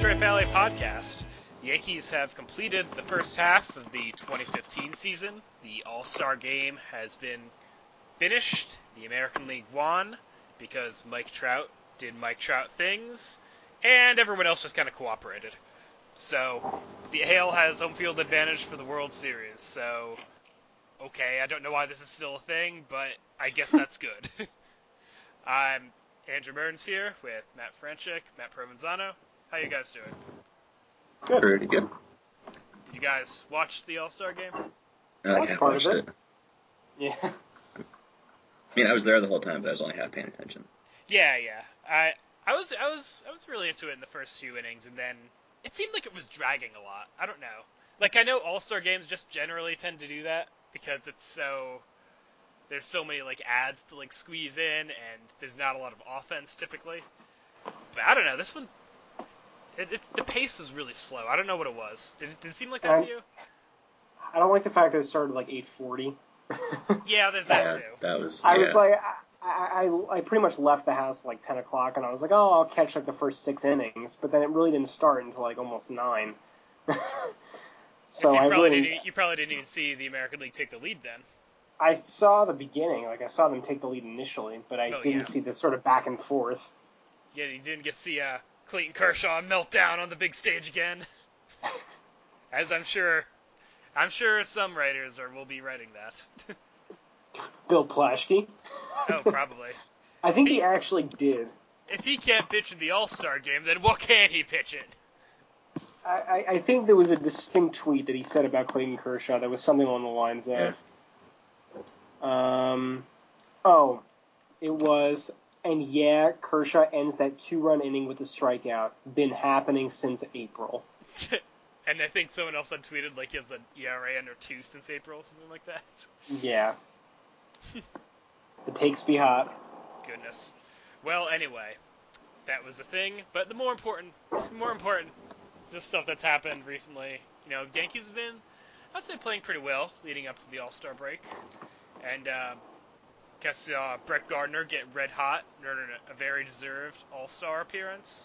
Detroit Ballet podcast. The Yankees have completed the first half of the 2015 season. The All-Star game has been finished. The American League won because Mike Trout did Mike Trout things, and everyone else just kind of cooperated. So the AL has home field advantage for the World Series. So, okay, I don't know why this is still a thing, but I guess that's good. I'm Andrew Burns here with Matt Franchik, Matt Provenzano. How you guys doing? Good. Pretty good. Did you guys watch the All-Star game? I watched it. Yeah. I mean, I was there the whole time, but I was only half paying attention. Yeah. I was really into it in the first few innings, and then it seemed like it was dragging a lot. I don't know. Like, I know All-Star games just generally tend to do that because there's so many like ads to like squeeze in, and there's not a lot of offense typically. But I don't know. This one, the pace is really slow. I don't know what it was. Did it seem like that to you? I don't like the fact that it started like 8:40. Yeah, there's that too. That was. I was like, I pretty much left the house at like 10 o'clock, and I was like, oh, I'll catch like the first 6 innings, but then it really didn't start until like almost 9. So you probably didn't even see the American League take the lead then. I saw the beginning, like I saw them take the lead initially, but I didn't see the sort of back and forth. Yeah, you didn't get to see Clayton Kershaw melt down on the big stage again. As I'm sure some writers will be writing that. Bill Plaschke? Oh, probably. I think he actually did. If he can't pitch in the All-Star game, then what can he pitch in? I think there was a distinct tweet that he said about Clayton Kershaw that was something along the lines of, it was, and yeah, Kershaw ends that 2-run inning with a strikeout. Been happening since April. And I think someone else had tweeted like he has an ERA under 2 since April, something like that. Yeah. The takes be hot. Goodness. Well, anyway, that was the thing. But the more important, the stuff that's happened recently. You know, Yankees have been, I'd say, playing pretty well leading up to the All-Star break. And guess Brett Gardner get red hot, earned a very deserved All-Star appearance.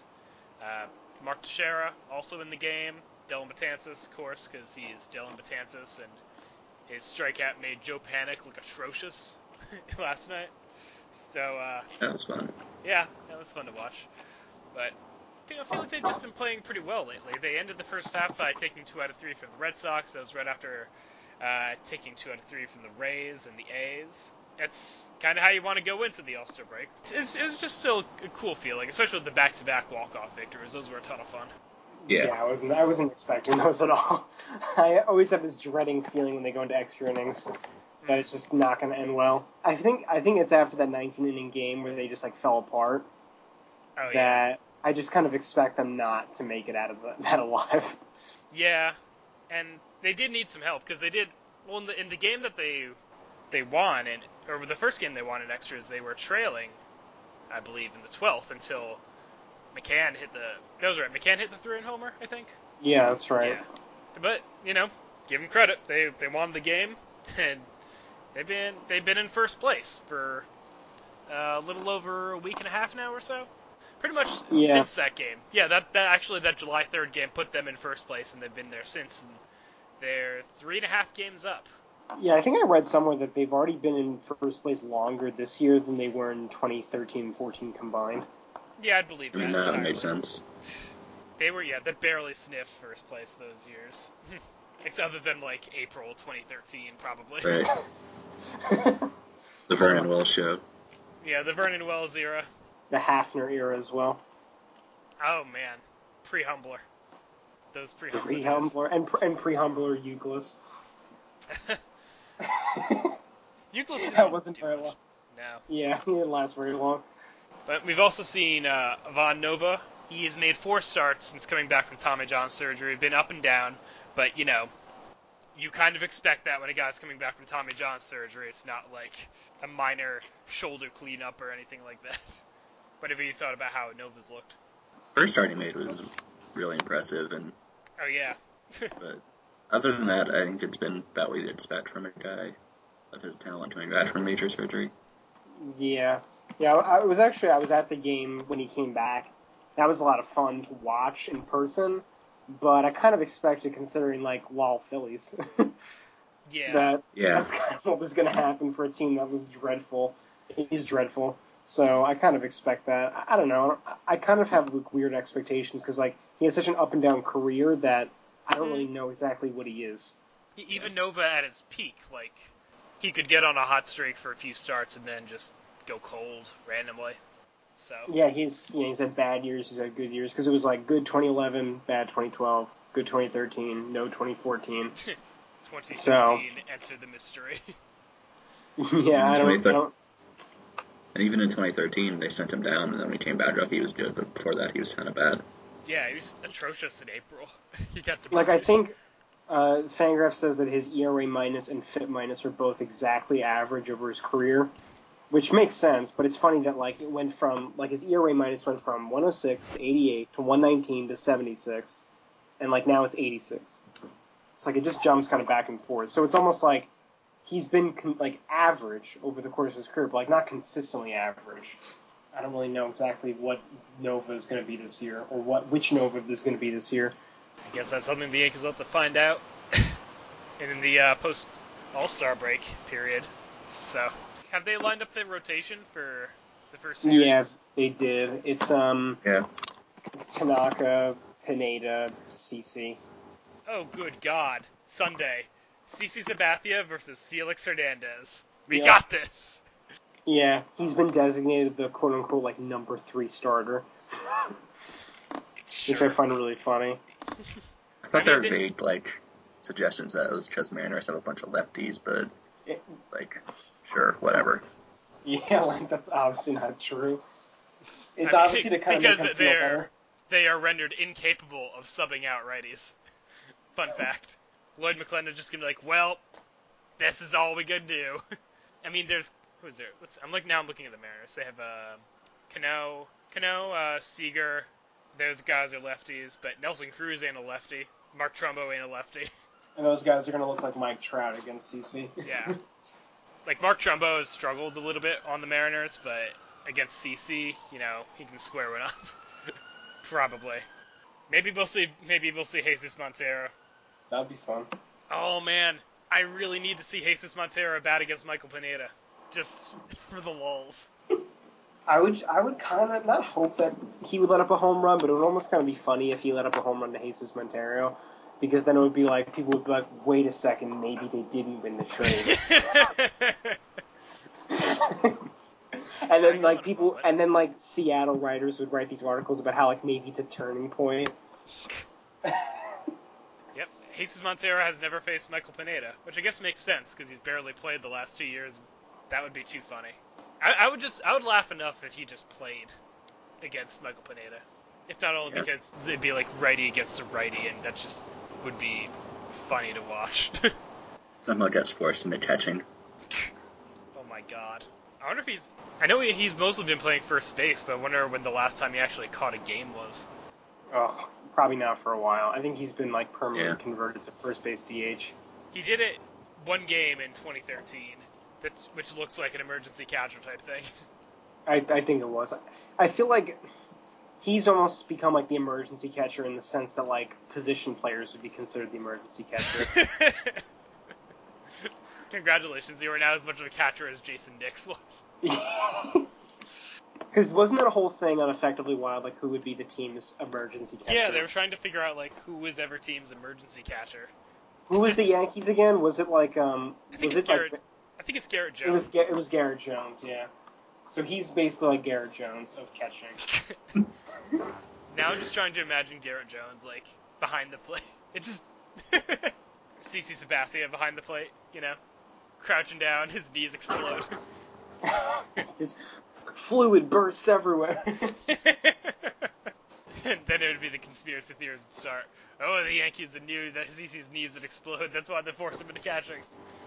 Mark Teixeira also in the game. Dellin Betances, of course, because he's Dellin Betances, and his strikeout made Joe Panik look atrocious last night. So that was fun. Yeah, that was fun to watch. But I feel like they've just been playing pretty well lately. They ended the first half by taking 2 out of 3 from the Red Sox. That was right after taking 2 out of 3 from the Rays and the A's. That's kind of how you want to go into the All-Star break. It was just still a cool feeling, especially with the back-to-back walk-off victories. Those were a ton of fun. Yeah, I wasn't expecting those at all. I always have this dreading feeling when they go into extra innings that it's just not going to end well. I think it's after that 19-inning game where they just like fell apart. Oh, that I just kind of expect them not to make it out of that alive. Yeah, and they did need some help because they did. Well, in the game that they won, or the first game they won in extras, they were trailing, I believe, in the 12th until McCann hit McCann hit the 3-run homer, I think. Yeah, that's right. Yeah. But give them credit. They won the game, and they've been in first place for a little over a week and a half now or so. Pretty much since that game. Yeah, that July 3rd game put them in first place, and they've been there since. And they're 3.5 games up. Yeah, I think I read somewhere that they've already been in first place longer this year than they were in 2013-14 combined. Yeah, I'd believe that. I mean, that makes sense. They barely sniffed first place those years. Except other than, like, April 2013, probably. Right. The Vernon Wells show. Yeah, the Vernon Wells era. The Hafner era as well. Oh, man. Pre-Humbler. Those pre-Humbler Pre-Humbler and pre-Humbler Euclid. Euclid that wasn't very long. No. Yeah, he didn't last very long. But we've also seen Ivan Nova. He has made 4 starts since coming back from Tommy John surgery. Been up and down, but you kind of expect that when a guy's coming back from Tommy John surgery. It's not like a minor shoulder cleanup or anything like that. What have you thought about how Nova's looked? First start he made was really impressive, and oh yeah. But other than that, I think it's been about what you'd expect from a guy of his talent coming back from major surgery. Yeah. I was at the game when he came back, that was a lot of fun to watch in person. But I kind of expected, considering like Wall Phillies, Yeah. that's kind of what was going to happen for a team that was dreadful. It is dreadful. So I kind of expect that. I don't know. I kind of have like, weird expectations because like he has such an up and down career that I don't really know exactly what he is. Even Nova at his peak, like, he could get on a hot streak for a few starts and then just go cold randomly. So Yeah, he's had bad years, he's had good years because it was like good 2011, bad 2012, good 2013, no 2014. 2015, enter the mystery. Yeah, I don't. And even in 2013, they sent him down, and then when he came back up, he was good. But before that, he was kind of bad. Yeah, he was atrocious in April. He got the Like I think Fangraph says that his ERA minus and FIP minus are both exactly average over his career, which makes sense. But it's funny that like it went from like his ERA minus went from 106 to 88 to 119 to 76, and like now it's 86. It's like it just jumps kind of back and forth. So it's almost like he's been like average over the course of his career, but like not consistently average. I don't really know exactly what Nova is going to be this year, or which Nova is going to be this year. I guess that's something the Yankees will have to find out in the post All-Star break period. So, have they lined up the rotation for the first series? Yeah, they did. It's It's Tanaka, Pineda, CC. Oh, good God! Sunday, CC Sabathia versus Felix Hernandez. We Yeah. got this. Yeah, he's been designated the quote-unquote like number 3 starter, which I find really funny. I thought there were vague suggestions that it was because Mariners have a bunch of lefties, but sure, whatever. Yeah, like that's obviously not true. It's obviously to kind of make him feel better. They are rendered incapable of subbing out righties. Fun fact. Lloyd McClendon's just gonna be like, well, this is all we can do. I mean, there's who is there? I'm looking at the Mariners. They have Cano, Seager. Those guys are lefties, but Nelson Cruz ain't a lefty. Mark Trumbo ain't a lefty. And those guys are going to look like Mike Trout against CC. Yeah. Like, Mark Trumbo has struggled a little bit on the Mariners, but against CC, he can square one up. Probably. Maybe we'll see Jesus Montero. That'd be fun. Oh, man. I really need to see Jesus Montero bat against Michael Pineda. Just for the lulz. I would kind of not hope that he would let up a home run, but it would almost kind of be funny if he let up a home run to Jesus Montero, because then it would be like people would be like, wait a second, maybe they didn't win the trade. And then Seattle writers would write these articles about how maybe it's a turning point. Yep, Jesus Montero has never faced Michael Pineda, which I guess makes sense because he's barely played the last 2 years. That would be too funny. I would laugh enough if he just played against Michael Pineda. If not only because it'd be like righty against a righty, and that just would be funny to watch. Somehow gets forced into catching. Oh my God. I wonder if I know he's mostly been playing first base, but I wonder when the last time he actually caught a game was. Oh, probably not for a while. I think he's been permanently converted to first base DH. He did it one game in 2013. Which looks like an emergency catcher type thing. I think it was. I feel like he's almost become the emergency catcher in the sense that position players would be considered the emergency catcher. Congratulations, you are now as much of a catcher as Jason Dix was. Because wasn't that a whole thing on Effectively Wild, who would be the team's emergency catcher? Yeah, they were trying to figure out who was ever team's emergency catcher. Who was the Yankees again? Was it I think it's Garrett Jones. It was Garrett Jones, yeah. So he's basically Garrett Jones of catching. Now I'm just trying to imagine Garrett Jones behind the plate. It just CC Sabathia behind the plate, crouching down, his knees explode. Just fluid bursts everywhere. And then it would be the conspiracy theories would start. Oh, the Yankees knew that CC's knees would explode. That's why they forced him into catching.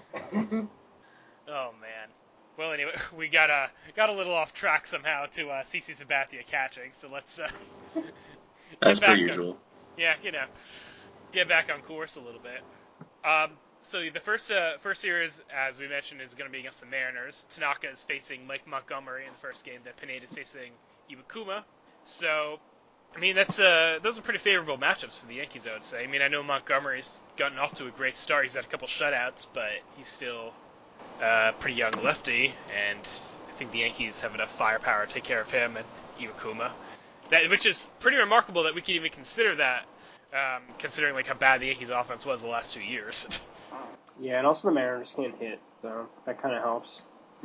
Oh man. Well, anyway, we got a little off track somehow to CC Sabathia catching. So let's. That's per usual. Get back on course a little bit. So the first series, as we mentioned, is going to be against the Mariners. Tanaka is facing Mike Montgomery in the first game. That Pineda is facing Iwakuma. So I mean, those are pretty favorable matchups for the Yankees, I would say. I mean, I know Montgomery's gotten off to a great start. He's had a couple shutouts, but he's still a pretty young lefty, and I think the Yankees have enough firepower to take care of him and Iwakuma. Which is pretty remarkable that we could even consider that, considering like how bad the Yankees' offense was the last 2 years. Yeah, and also the Mariners can't hit, so that kind of helps.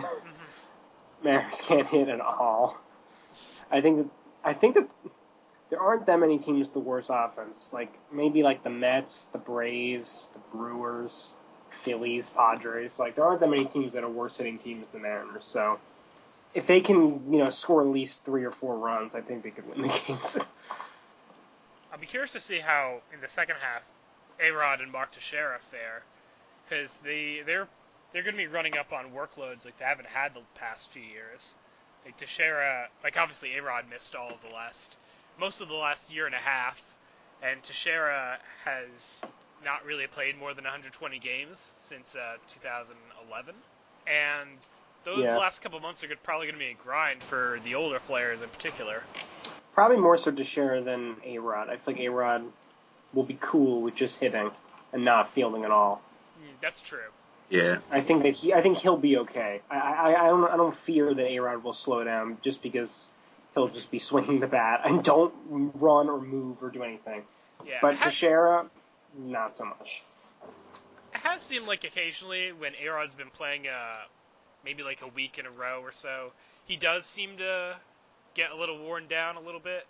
Mariners can't hit at all. I think that there aren't that many teams with the worst offense. Like maybe like the Mets, the Braves, the Brewers, Phillies, Padres. Like there aren't that many teams that are worse hitting teams than the Mariners. So if they can, score at least 3 or 4 runs, I think they could win the games. I'll be curious to see how in the second half A-Rod and Mark Teixeira fare, because they're going to be running up on workloads like they haven't had the past few years. Like Teixeira, like obviously A-Rod missed most of the last year and a half, and Teixeira has not really played more than 120 games since 2011, and those last couple months are probably going to be a grind for the older players in particular. Probably more so Teixeira than A-Rod. I feel like A-Rod will be cool with just hitting and not fielding at all. That's true. Yeah. I think he'll be okay. I don't fear that A-Rod will slow down just because he'll just be swinging the bat and don't run or move or do anything. Yeah, but Teixeira, not so much. It has seemed like occasionally when A-Rod's been playing maybe like a week in a row or so, he does seem to get a little worn down a little bit.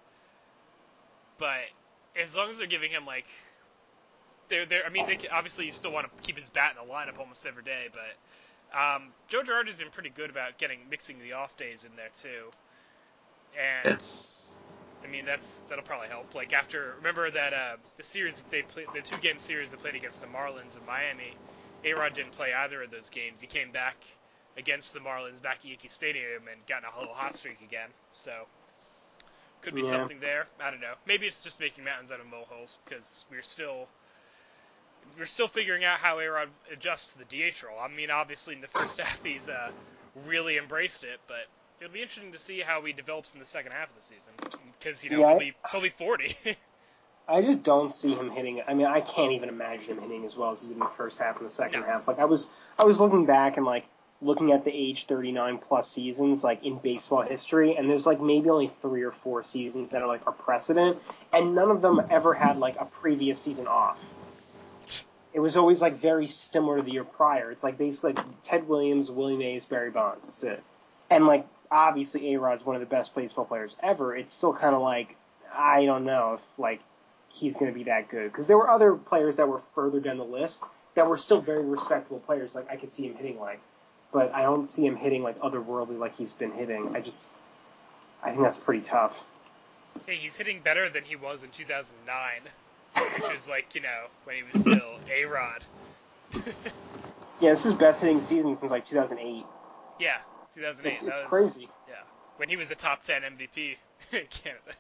But as long as they're giving him like, obviously you still want to keep his bat in the lineup almost every day, but Joe Girardi's been pretty good about mixing the off days in there too. And I mean that'll probably help. Like remember that the series they played, the 2-game series they played against the Marlins in Miami, A-Rod didn't play either of those games. He came back against the Marlins back at Yankee Stadium and got in a little hot streak again. So could be something there. I don't know. Maybe it's just making mountains out of molehills because we're still figuring out how A-Rod adjusts to the DH role. I mean, obviously in the first half he's really embraced it, but it'll be interesting to see how he develops in the second half of the season because he'll be 40. I just don't see him hitting. I mean, I can't even imagine him hitting as well as he did in the first half and the second half. Like I was looking back and like looking at the age 39 plus seasons like in baseball history, and there's like maybe only 3 or 4 seasons that are precedent, and none of them ever had like a previous season off. It was always like very similar to the year prior. It's like basically like Ted Williams, Willie Mays, Barry Bonds. That's it. And like obviously A-Rod's one of the best baseball players ever. It's still kind of like I don't know if like he's going to be that good because there were other players that were further down the list that were still very respectable players. Like I could see him hitting but I don't see him hitting like otherworldly like he's been hitting. I think that's pretty tough. Hey, he's hitting better than he was in 2009, which is like, when he was still A-Rod. Yeah, this is his best hitting season since like 2008. Yeah, 2008. It's crazy. Yeah, when he was a top 10 MVP in Canada.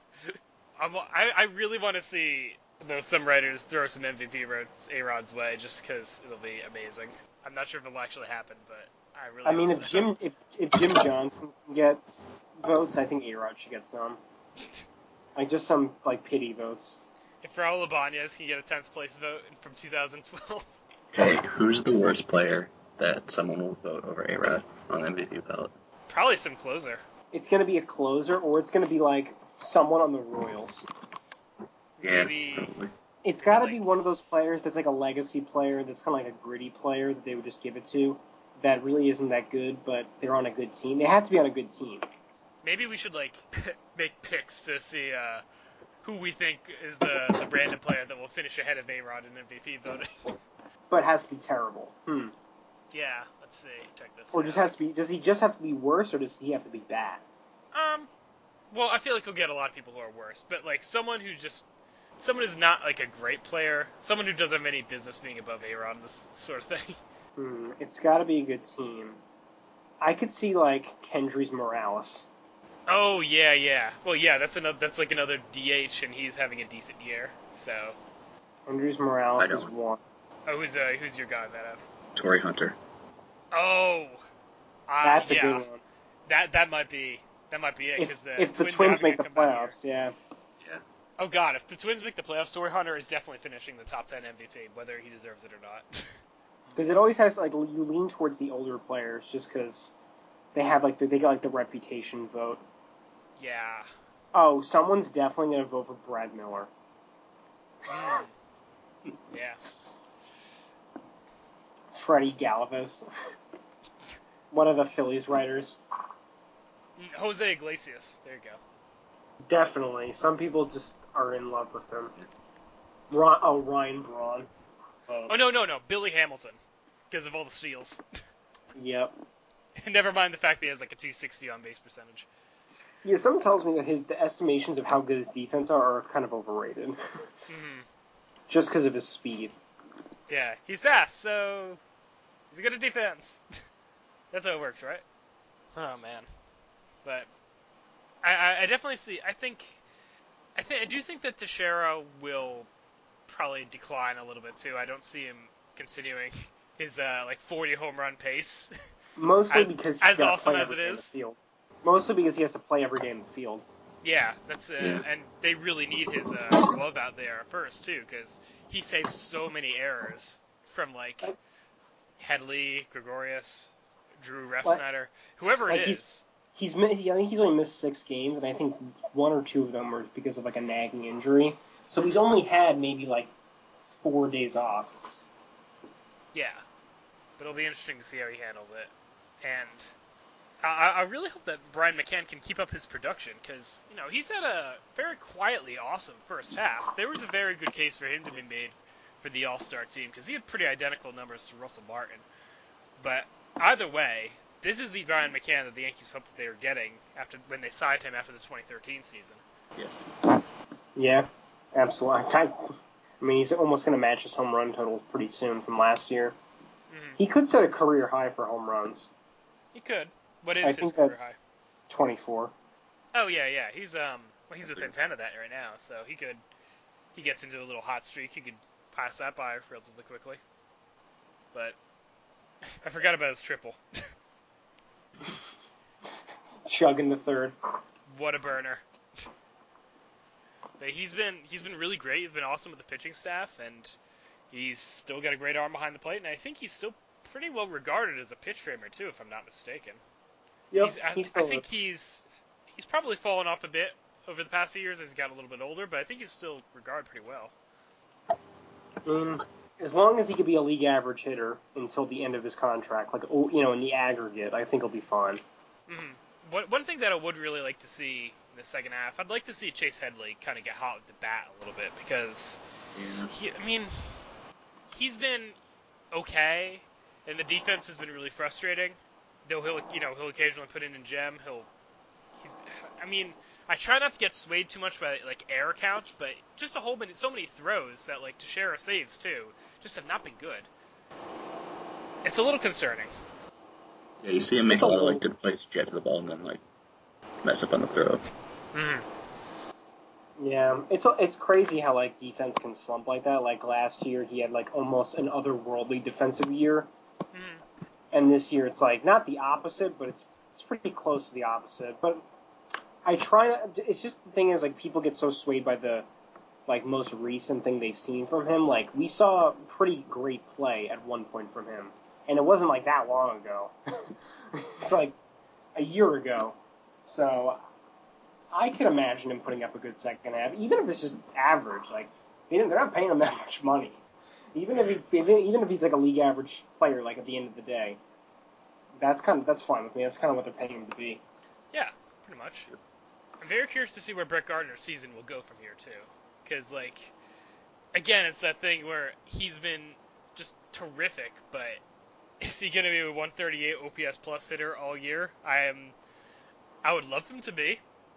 I really want to see some writers throw some MVP votes A-Rod's way just because it'll be amazing. I'm not sure if it'll actually happen, but I really. I mean, if Jim Johnson can get votes, I think A-Rod should get some. Like just some like pity votes. If Raul Ibanez can get a 10th place vote from 2012. Hey, who's the worst player that someone will vote over A-Rod on the MVP ballot? Probably some closer. It's going to be a closer, or it's going to be like someone on the Royals. Yeah, Maybe. probably. It's got to be one of those players that's like a legacy player, that's kind of like a gritty player that they would just give it to, that really isn't that good, but they're on a good team. They have to be on a good team. Maybe we should make picks to see who we think is the random player that will finish ahead of A-Rod in MVP voting. But it has to be terrible. Yeah, let's see. Check this. Or just has to be. Does he just have to be worse, or does he have to be bad? Well, I feel like he'll get a lot of people who are worse, but like someone who's not like a great player, someone who doesn't have any business being above A-Rod, this sort of thing. It's got to be a good team. I could see like Kendrys Morales. Oh yeah. Well, yeah, that's like another DH, and he's having a decent year. So. Kendrys Morales is one. Oh, who's your guy that? Torrey Hunter. Oh. That's a good one. That might be it. If the Twins make the playoffs, yeah. Oh God, if the Twins make the playoffs, Torii Hunter is definitely finishing the top 10 MVP, whether he deserves it or not. Because it always has like you lean towards the older players just because they have like they got like the reputation vote. Yeah. Oh, someone's definitely gonna vote for Brad Miller. Mm. Yeah. Freddie Galvis, one of the Phillies writers. Jose Iglesias. There you go. Definitely, some people just are in love with him. Ryan Braun. Oh no, Billy Hamilton, because of all the steals. Yep. Never mind the fact that he has like a 260 on base percentage. Yeah, someone tells me that the estimations of how good his defense are kind of overrated. Mm-hmm. Just because of his speed. Yeah, he's fast, so he's good at defense. That's how it works, right? Oh man, but I definitely see. I do think that Teixeira will probably decline a little bit too. I don't see him continuing his like 40 home run pace. Mostly because he's as got to awesome play as every it day in the is. field. Mostly because he has to play every day in the field. Yeah, that's Yeah. and they really need his glove out there first too, because he saves so many errors from like Headley, Gregorius, Drew Refsnyder, whoever it Like is. I think he's only missed 6 games, and I think 1 or 2 of them were because of like a nagging injury. So he's only had maybe like 4 days off. Yeah, but it'll be interesting to see how he handles it. And I really hope that Brian McCann can keep up his production, because he's had a very quietly awesome first half. There was a very good case for him to be made for the All-Star team, because he had pretty identical numbers to Russell Martin. But either way, this is the Brian McCann that the Yankees hoped that they were getting when they signed him after the 2013 season. Yes. Yeah, absolutely. I mean, he's almost going to match his home run total pretty soon from last year. Mm-hmm. He could set a career high for home runs. He could. What is his career high? 24. Oh yeah. He's he's within 10 of that right now, so he gets into a little hot streak. He could pass that by relatively quickly. But I forgot about his triple. Chugging the third. What a burner. But he's been really great. He's been awesome with the pitching staff, and he's still got a great arm behind the plate, and I think he's still pretty well regarded as a pitch framer too, if I'm not mistaken. Yep, I think he's probably fallen off a bit over the past few years as he got a little bit older, but I think he's still regarded pretty well. I mean, as long as he could be a league average hitter until the end of his contract, like in the aggregate, I think he'll be fine. Mm-hmm. One thing that I would really like to see in the second half, I'd like to see Chase Headley kind of get hot with the bat a little bit, because he's been okay, and the defense has been really frustrating. Though he'll occasionally put in a gem. I try not to get swayed too much by like error counts, but just so many throws that like Teixeira saves too just have not been good. It's a little concerning. Yeah, you see him make a lot of like good plays to get to the ball and then like mess up on the throw. Mm-hmm. Yeah, it's crazy how like defense can slump like that. Like last year, he had like almost an otherworldly defensive year, and this year it's like not the opposite, but it's pretty close to the opposite. But I try to. It's just the thing is like people get so swayed by the like most recent thing they've seen from him. Like we saw pretty great play at one point from him, and it wasn't like that long ago. It's like a year ago. So I can imagine him putting up a good second half, even if it's just average. Like they're not paying him that much money. Even if he's like a league average player, like at the end of the day, that's fine with me. That's kind of what they're paying him to be. Yeah, pretty much. I'm very curious to see where Brett Gardner's season will go from here too, because like again, it's that thing where he's been just terrific, but is he going to be a 138 OPS plus hitter all year? I would love him to be,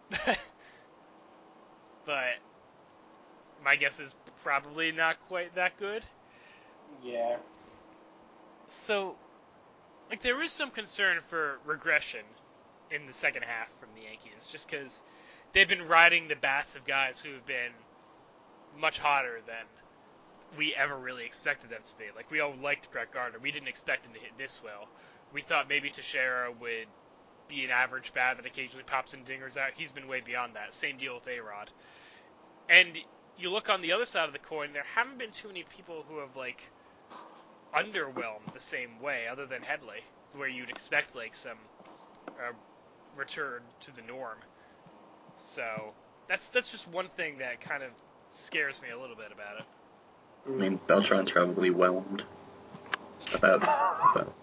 but my guess is probably not quite that good. Yeah. So, like, there is some concern for regression in the second half from the Yankees, just because they've been riding the bats of guys who have been much hotter than we ever really expected them to be. Like, we all liked Brett Gardner. We didn't expect him to hit this well. We thought maybe Teixeira would be an average bat that occasionally pops in dingers out. He's been way beyond that. Same deal with A-Rod. And you look on the other side of the coin, there haven't been too many people who have, like, underwhelmed the same way, other than Headley, where you'd expect, like, some return to the norm. So, that's just one thing that kind of scares me a little bit about it. I mean, Beltran's probably whelmed about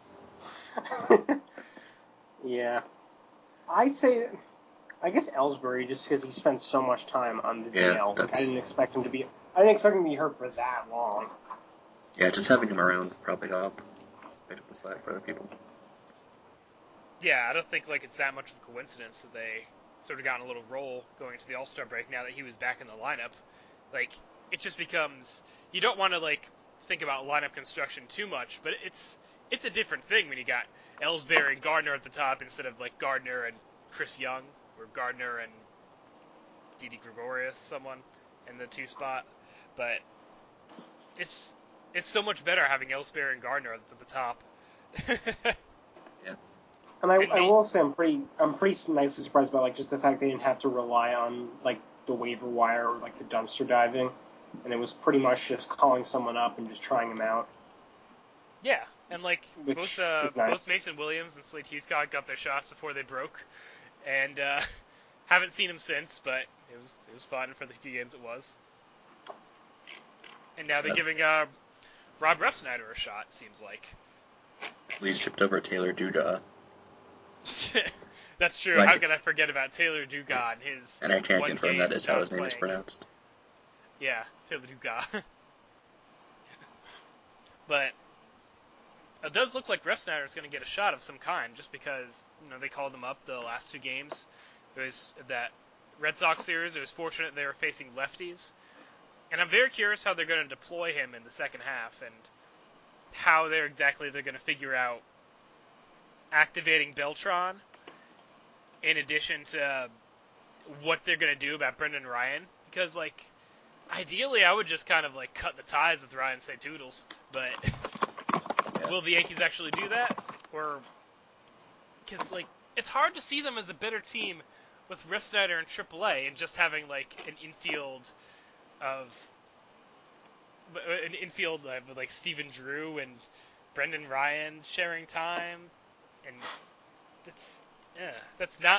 Yeah. I guess Ellsbury, just because he spent so much time on the DL. Like, I didn't expect him to be hurt for that long. Yeah, just having him around probably helped pick up the slack for other people. Yeah, I don't think like it's that much of a coincidence that they sort of got in a little roll going into the All-Star break now that he was back in the lineup. Like, it just becomes, you don't want to like think about lineup construction too much, but it's a different thing when you got Ellsbury and Gardner at the top instead of like Gardner and Chris Young, or Gardner and Didi Gregorius, someone in the 2 spot. But it's so much better having Ellsbury and Gardner at the top. Yeah. And I will say I'm pretty nicely surprised by like just the fact they didn't have to rely on like the waiver wire or like the dumpster diving, and it was pretty much just calling someone up and just trying them out. Yeah, and like Which both is nice. Mason Williams and Slade Heathcock got their shots before they broke, and haven't seen him since, but it was fun for the few games it was. And now they're giving Rob Refsnyder a shot. Seems like. He's chipped over Taylor Duda. That's true. Like, how could I forget about Taylor Dugas and his? And I can't one confirm game that is how his name playing. is pronounced. Yeah, Taylor Dugas. But it does look like Refsnyder is going to get a shot of some kind, just because they called him up the last 2 games. It was that Red Sox series. It was fortunate they were facing lefties, and I'm very curious how they're going to deploy him in the second half and how they're going to figure out activating Beltran in addition to what they're going to do about Brendan Ryan, because like ideally I would just kind of like cut the ties with Ryan, say toodles, but will the Yankees actually do that? Or because like it's hard to see them as a better team with Refsnyder in AAA and just having like an infield of like Stephen Drew and Brendan Ryan sharing time, and that's not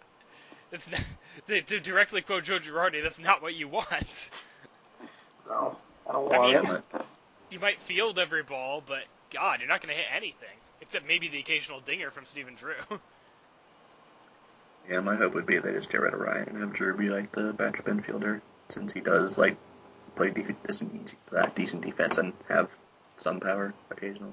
to directly quote Joe Girardi, that's not what you want. No, I don't want it. You might field every ball, but God, you're not going to hit anything except maybe the occasional dinger from Stephen Drew. Yeah, my hope would be they just get rid of Ryan and have Drew be like the backup infielder, since he does like play decent defense and have some power occasionally.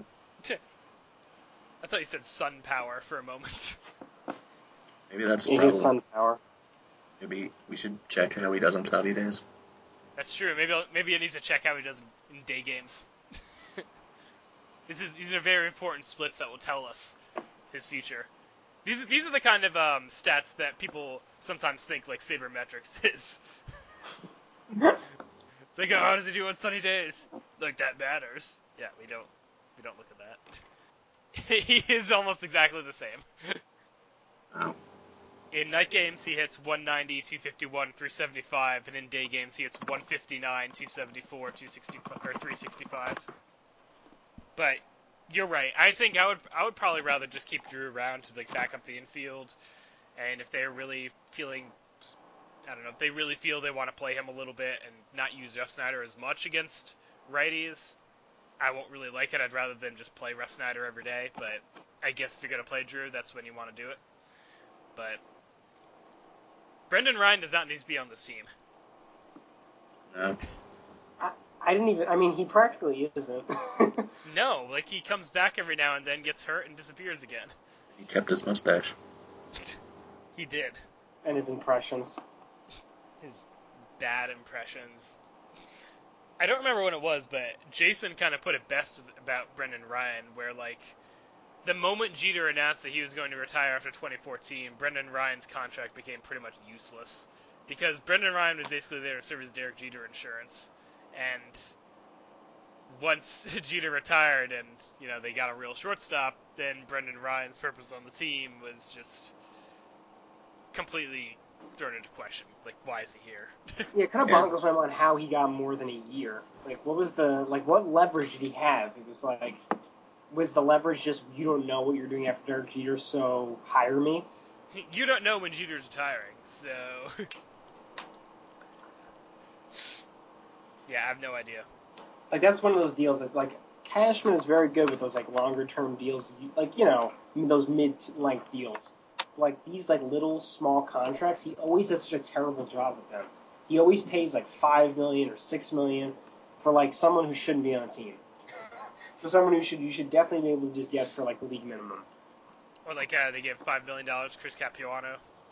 I thought you said sun power for a moment. Maybe that's the problem. problem. His sun power. Maybe we should check how he does on cloudy days. That's true. Maybe I need to check how he does in day games. These are very important splits that will tell us his future. These are the kind of stats that people sometimes think like sabermetrics is. It's like, oh, how does he do on sunny days? Like, that matters. Yeah, we don't look at that. He is almost exactly the same. Oh. In night games, he hits 190, 251, 375, and in day games, he hits 159, 274, 265, or 365. But you're right. I think I would probably rather just keep Drew around to like back up the infield, and if they're really feeling, I don't know, if they really feel they want to play him a little bit and not use Refsnyder as much against righties, I won't really like it. I'd rather than just play Refsnyder every day. But I guess if you're gonna play Drew, that's when you want to do it. But Brendan Ryan does not need to be on this team. No. I mean, he practically isn't. No, like he comes back every now and then, gets hurt, and disappears again. He kept his mustache. He did. And his impressions. His bad impressions. I don't remember when it was, but Jason kind of put it best about Brendan Ryan, where like the moment Jeter announced that he was going to retire after 2014, Brendan Ryan's contract became pretty much useless because Brendan Ryan was basically there to serve as Derek Jeter insurance. And once Jeter retired and, they got a real shortstop, then Brendan Ryan's purpose on the team was just completely thrown into question. Like, why is he here? Yeah, it kind of Yeah. boggles my mind how he got more than a year. Like, what leverage did he have? It was like, was the leverage just, you don't know what you're doing after Derek Jeter, so hire me? You don't know when Jeter's retiring, so... yeah, I have no idea. Like, that's one of those deals that, like, Cashman is very good with those, like, longer-term deals. Like, you know, those mid-length deals. Like, these, like, little, small contracts, he always does such a terrible job with them. He always pays, like, $5 million or $6 million for, like, someone who shouldn't be on a team. For someone you should definitely be able to just get for, like, the league minimum. Or like, they give $5 million to Chris Capuano.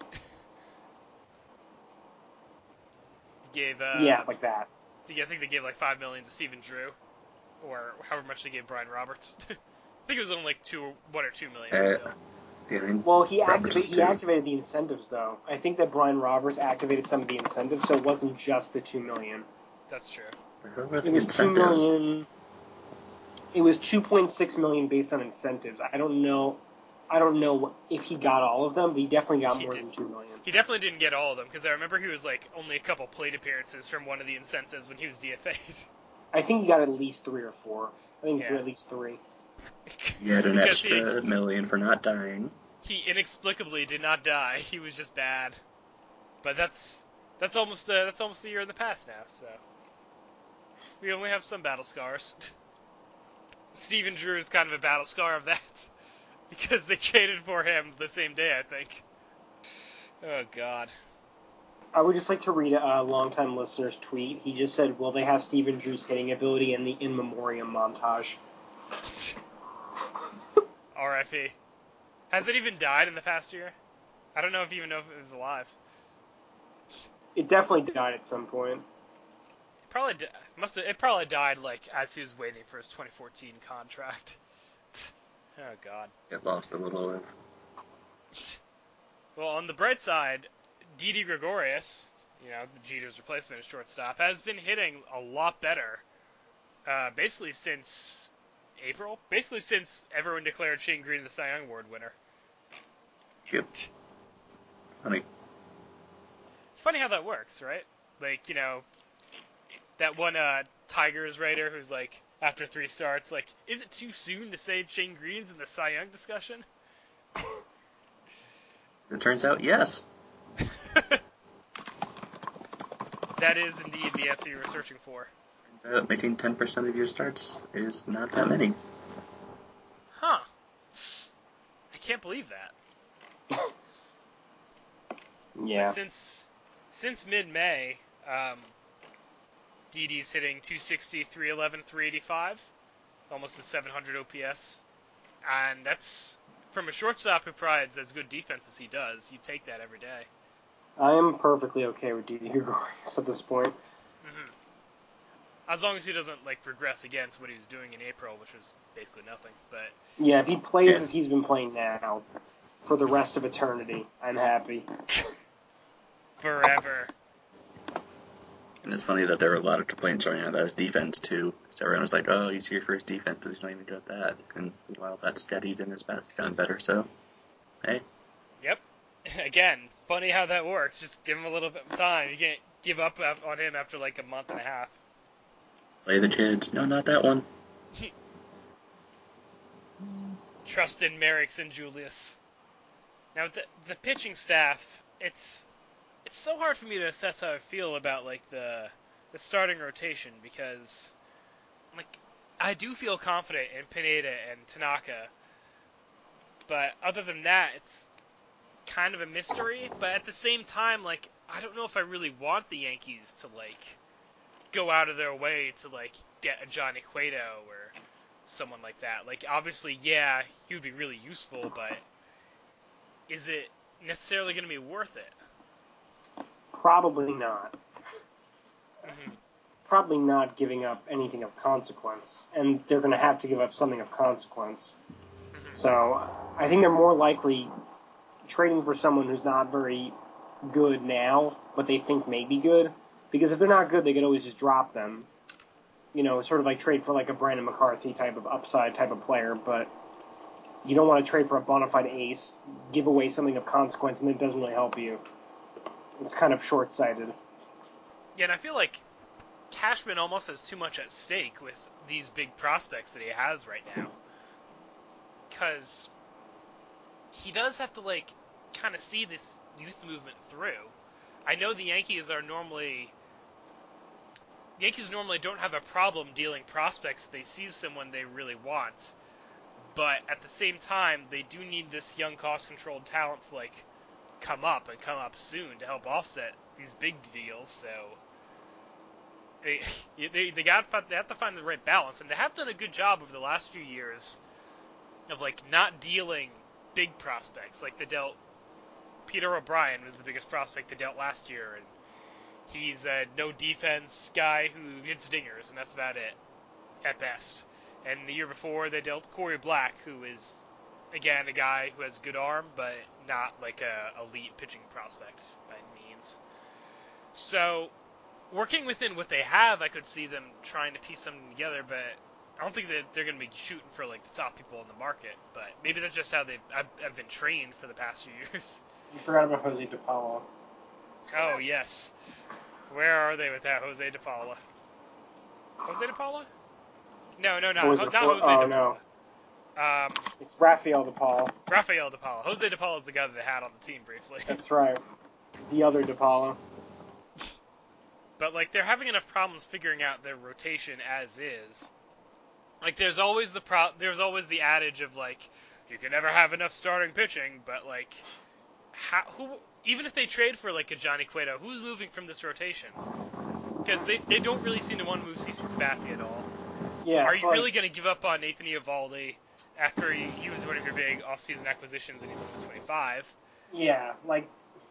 Gave, Yeah, like that. I think they gave like $5 million to Stephen Drew, or however much they gave Brian Roberts. I think it was only like $1 or $2 million still. Yeah, Well, he Roberts is activated the incentives, though. I think that Brian Roberts activated some of the incentives, so it wasn't just the $2 million. That's true. What were the It was incentives? $2 million. It was $2.6 million based on incentives. I don't know if he got all of them, but he definitely got more than $2 million. He definitely didn't get all of them, because I remember he was like only a couple plate appearances from one of the incentives when he was DFA'd. I think he got at least 3 or 4. I think Yeah. at least 3. He had an Because extra million for not dying. He inexplicably did not die. He was just bad. But that's almost a year in the past now. So we only have some battle scars. Stephen Drew is kind of a battle scar of that because they traded for him the same day, I think. Oh God. I would just like to read a longtime listener's tweet. He just said, "Will they have Stephen Drew's hitting ability in the in memoriam montage?" R.I.P. Has it even died in the past year? I don't know if it was alive. It definitely died at some point. It probably died like as he was waiting for his 2014 contract. Oh God. It lost a little of. Well, on the bright side, Didi Gregorius, Jeter's replacement at shortstop, has been hitting a lot better. Basically since April. Basically since everyone declared Shane Green the Cy Young Award winner. Yep. Funny how that works, right? Like, that one Tigers writer who's like, after 3 starts, like, is it too soon to say Shane Green's in the Cy Young discussion? It turns out, yes. That is indeed the answer you were searching for. Turns out making 10% of your starts is not that many. Huh. I can't believe that. Yeah. But since mid-May, Didi's hitting 260, 311, 385, almost a 700 OPS. And that's, from a shortstop who prides as good defense as he does, you take that every day. I am perfectly okay with Didi Gregorius at this point. Mm-hmm. As long as he doesn't, regress again to what he was doing in April, which was basically nothing. But Yeah, if he plays as he's been playing now for the rest of eternity, I'm happy. Forever. And it's funny that there are a lot of complaints right now about his defense, too. So everyone was like, oh, he's here for his defense, but he's not even good at that. And while that's steadied and his bat's gotten better, so, hey. Yep. Again, funny how that works. Just give him a little bit of time. You can't give up on him after, a month and a half. Play the kids. No, not that one. Trust in Merrick's and Julius. Now, the pitching staff, it's so hard for me to assess how I feel about, the starting rotation because, I do feel confident in Pineda and Tanaka, but other than that, it's kind of a mystery, but at the same time, I don't know if I really want the Yankees to, go out of their way to, get a Johnny Cueto or someone like that. Obviously, yeah, he would be really useful, but is it necessarily going to be worth it? Probably not. Mm-hmm. Probably not giving up anything of consequence. And they're going to have to give up something of consequence. Mm-hmm. So I think they're more likely trading for someone who's not very good now, but they think may be good. Because if they're not good, they could always just drop them. Sort of trade for a Brandon McCarthy type of upside type of player, but you don't want to trade for a bona fide ace, give away something of consequence, and it doesn't really help you. It's kind of short-sighted. Yeah, and I feel like Cashman almost has too much at stake with these big prospects that he has right now. Because he does have to, like, kind of see this youth movement through. I know the Yankees normally don't have a problem dealing prospects if they see someone they really want. But at the same time, they do need this young cost-controlled talent to, like, come up soon to help offset these big deals. So they have to find the right balance, and they have done a good job over the last few years of, like, not dealing big prospects. Like, they dealt Peter O'Brien was the biggest prospect they dealt last year, and he's a no defense guy who hits dingers, and that's about it at best. And the year before, they dealt Corey Black, who is, again, a guy who has a good arm, but not like a elite pitching prospect by any means. So, working within what they have, I could see them trying to piece something together, but I don't think that they're going to be shooting for like the top people in the market. But maybe that's just how I've been trained for the past few years. You forgot about Jose DePaula. Oh, yes. Where are they with that Jose DePaula? Jose DePaula? No, not Jose DePaula. No. It's Rafael DePaula. Rafael DePaula. Jose DePaula is the guy that they had on the team briefly. That's right. The other DePaula. But, like, they're having enough problems figuring out their rotation as is. Like, there's always the adage of, like, you can never have enough starting pitching, but, like, even if they trade for, like, a Johnny Cueto, who's moving from this rotation? Because they don't really seem to want to move CC Sabathia at all. Yeah, Are you really going to give up on Nathan Eovaldi after he was one of your big off-season acquisitions and he's only 25? Yeah, like,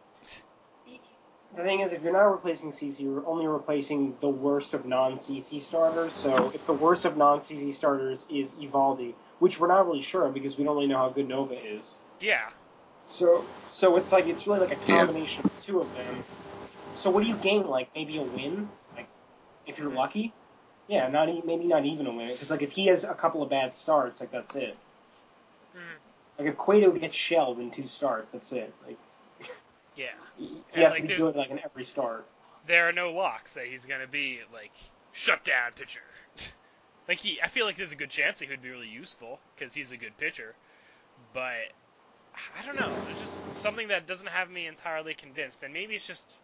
the thing is, if you're not replacing CC, you're only replacing the worst of non-CC starters. So if the worst of non-CC starters is Eovaldi, which we're not really sure because we don't really know how good Nova is. Yeah. So it's really like a combination of two of them. So what do you gain? Like maybe a win, like if you're lucky. Yeah, maybe not even a win because like if he has a couple of bad starts, like that's it. Like if Cueto gets shelled in 2 starts, that's it. Like yeah, he has to be good like in every start. There are no locks that he's gonna be like shutdown pitcher. Like I feel like there's a good chance he could be really useful because he's a good pitcher, but I don't know. There's just something that doesn't have me entirely convinced, and maybe it's just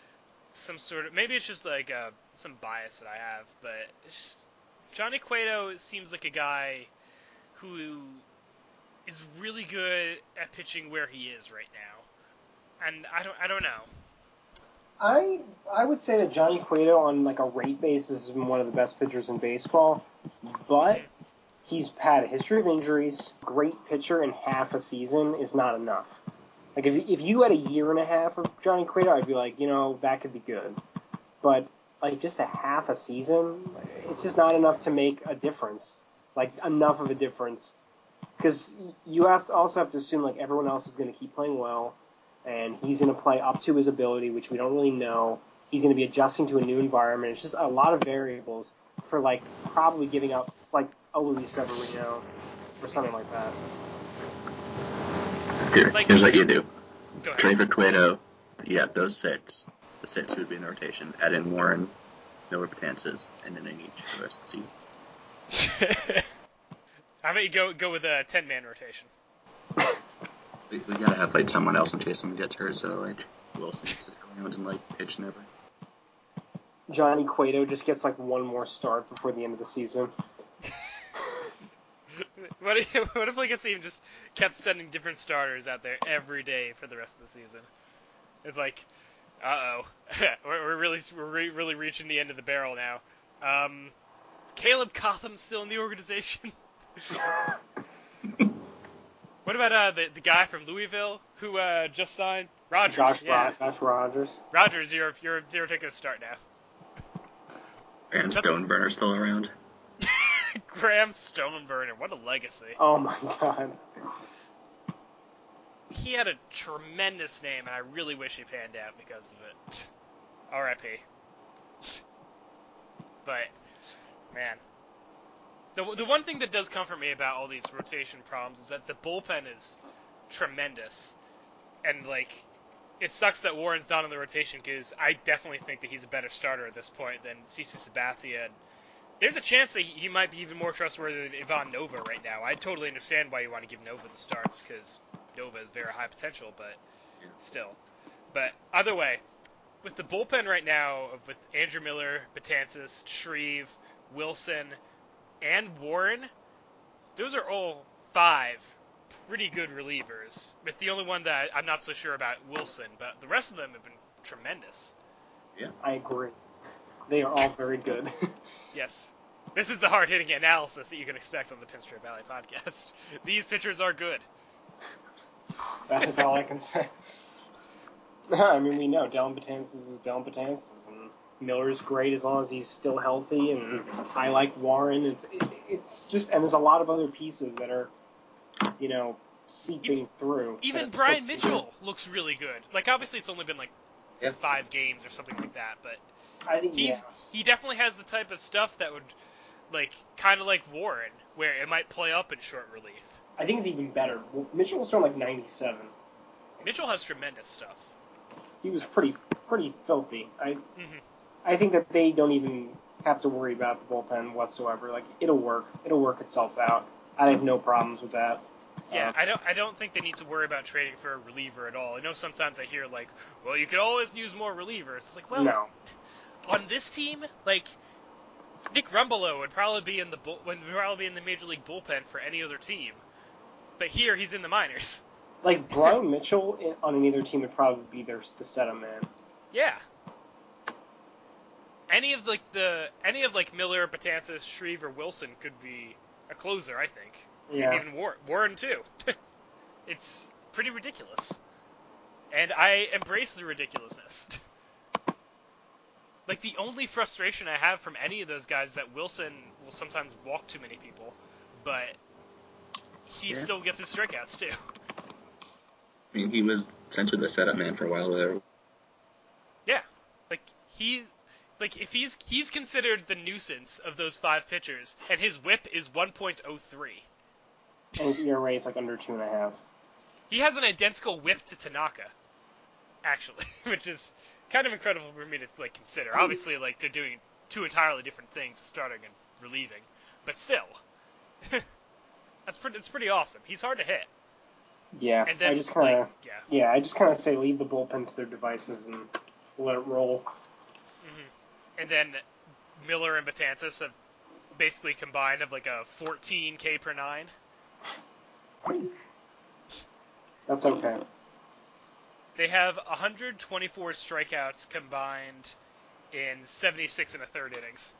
like some bias that I have, but it's just, Johnny Cueto seems like a guy who is really good at pitching where he is right now, and I don't know. I would say that Johnny Cueto on like a rate basis has been one of the best pitchers in baseball, but he's had a history of injuries. Great pitcher in half a season is not enough. Like if you had a year and a half of Johnny Cueto, I'd be like, that could be good. But like just a half a season, it's just not enough to make a difference. Like enough of a difference, because you also have to assume like everyone else is going to keep playing well, and he's going to play up to his ability, which we don't really know. He's going to be adjusting to a new environment. It's just a lot of variables for like probably giving up like a Luis Severino or something like that. Here's what you do. Go ahead. Trade for Cueto. You got those 6. The 6 would be in the rotation. Add in Warren, Noah Betances, and then each for the rest of the season. How about you go with a 10-man rotation? We gotta have like someone else in case someone gets hurt. So like Wilson gets it around and like pitch never. Johnny Cueto just gets like one more start before the end of the season. What if like it's even just kept sending different starters out there every day for the rest of the season? It's like, we're really reaching the end of the barrel now. Is Caleb Cotham still in the organization? What about the guy from Louisville who just signed? Rogers. Josh Rogers. Rogers, you're taking a start now. Graham Stoneburner still around. Graham Stoneburner, what a legacy. Oh my god. He had a tremendous name, and I really wish he panned out because of it. R.I.P. But, man. The one thing that does comfort me about all these rotation problems is that the bullpen is tremendous. And, like, it sucks that Warren's not in the rotation because I definitely think that he's a better starter at this point than CeCe Sabathia. There's a chance that he might be even more trustworthy than Ivan Nova right now. I totally understand why you want to give Nova the starts because Nova is very high potential, but still. But either way, with the bullpen right now, with Andrew Miller, Betances, Shreve, Wilson, and Warren, those are all 5 pretty good relievers. With the only one that I'm not so sure about, Wilson, but the rest of them have been tremendous. Yeah, I agree. They are all very good. Yes. This is the hard-hitting analysis that you can expect on the Pinstripe Valley podcast. These pitchers are good. That is all I can say. I mean, we know Dellin Betances is Dellin Betances, and Miller's great as long as he's still healthy, and I like Warren. It's just, and there's a lot of other pieces that are, seeping through. Even Brian Mitchell looks really good. Like, obviously it's only been, 5 games or something like that, but I think he definitely has the type of stuff that would, kind of like Warren, where it might play up in short relief. I think it's even better. Mitchell was throwing 97. Mitchell has tremendous stuff. He was pretty filthy. I think that they don't even have to worry about the bullpen whatsoever. It'll work. It'll work itself out. I have no problems with that. Yeah, I don't think they need to worry about trading for a reliever at all. I know sometimes I hear well, you could always use more relievers. It's no. On this team, Nick Rumbelow would probably be in the Major League bullpen for any other team, but here he's in the minors. Brian Mitchell on another team would probably be the setup man. Yeah. Any of Miller, Betances, Shreve, or Wilson could be a closer, I think. Yeah. Maybe even Warren too. It's pretty ridiculous, and I embrace the ridiculousness. The only frustration I have from any of those guys is that Wilson will sometimes walk too many people, but he still gets his strikeouts too. I mean, he was essentially the setup man for a while there. Yeah, if he's considered the nuisance of those 5 pitchers, and his WHIP is 1.03. And his ERA is under 2.5. He has an identical WHIP to Tanaka, actually, which is kind of incredible for me to consider. Obviously, they're doing 2 entirely different things, starting and relieving, but still, it's pretty awesome. He's hard to hit. Yeah, and then, I just kind of say leave the bullpen to their devices and let it roll. Mm-hmm. And then Miller and Betances have basically combined of a 14 K per 9. That's okay. They have 124 strikeouts combined in 76 and a third innings.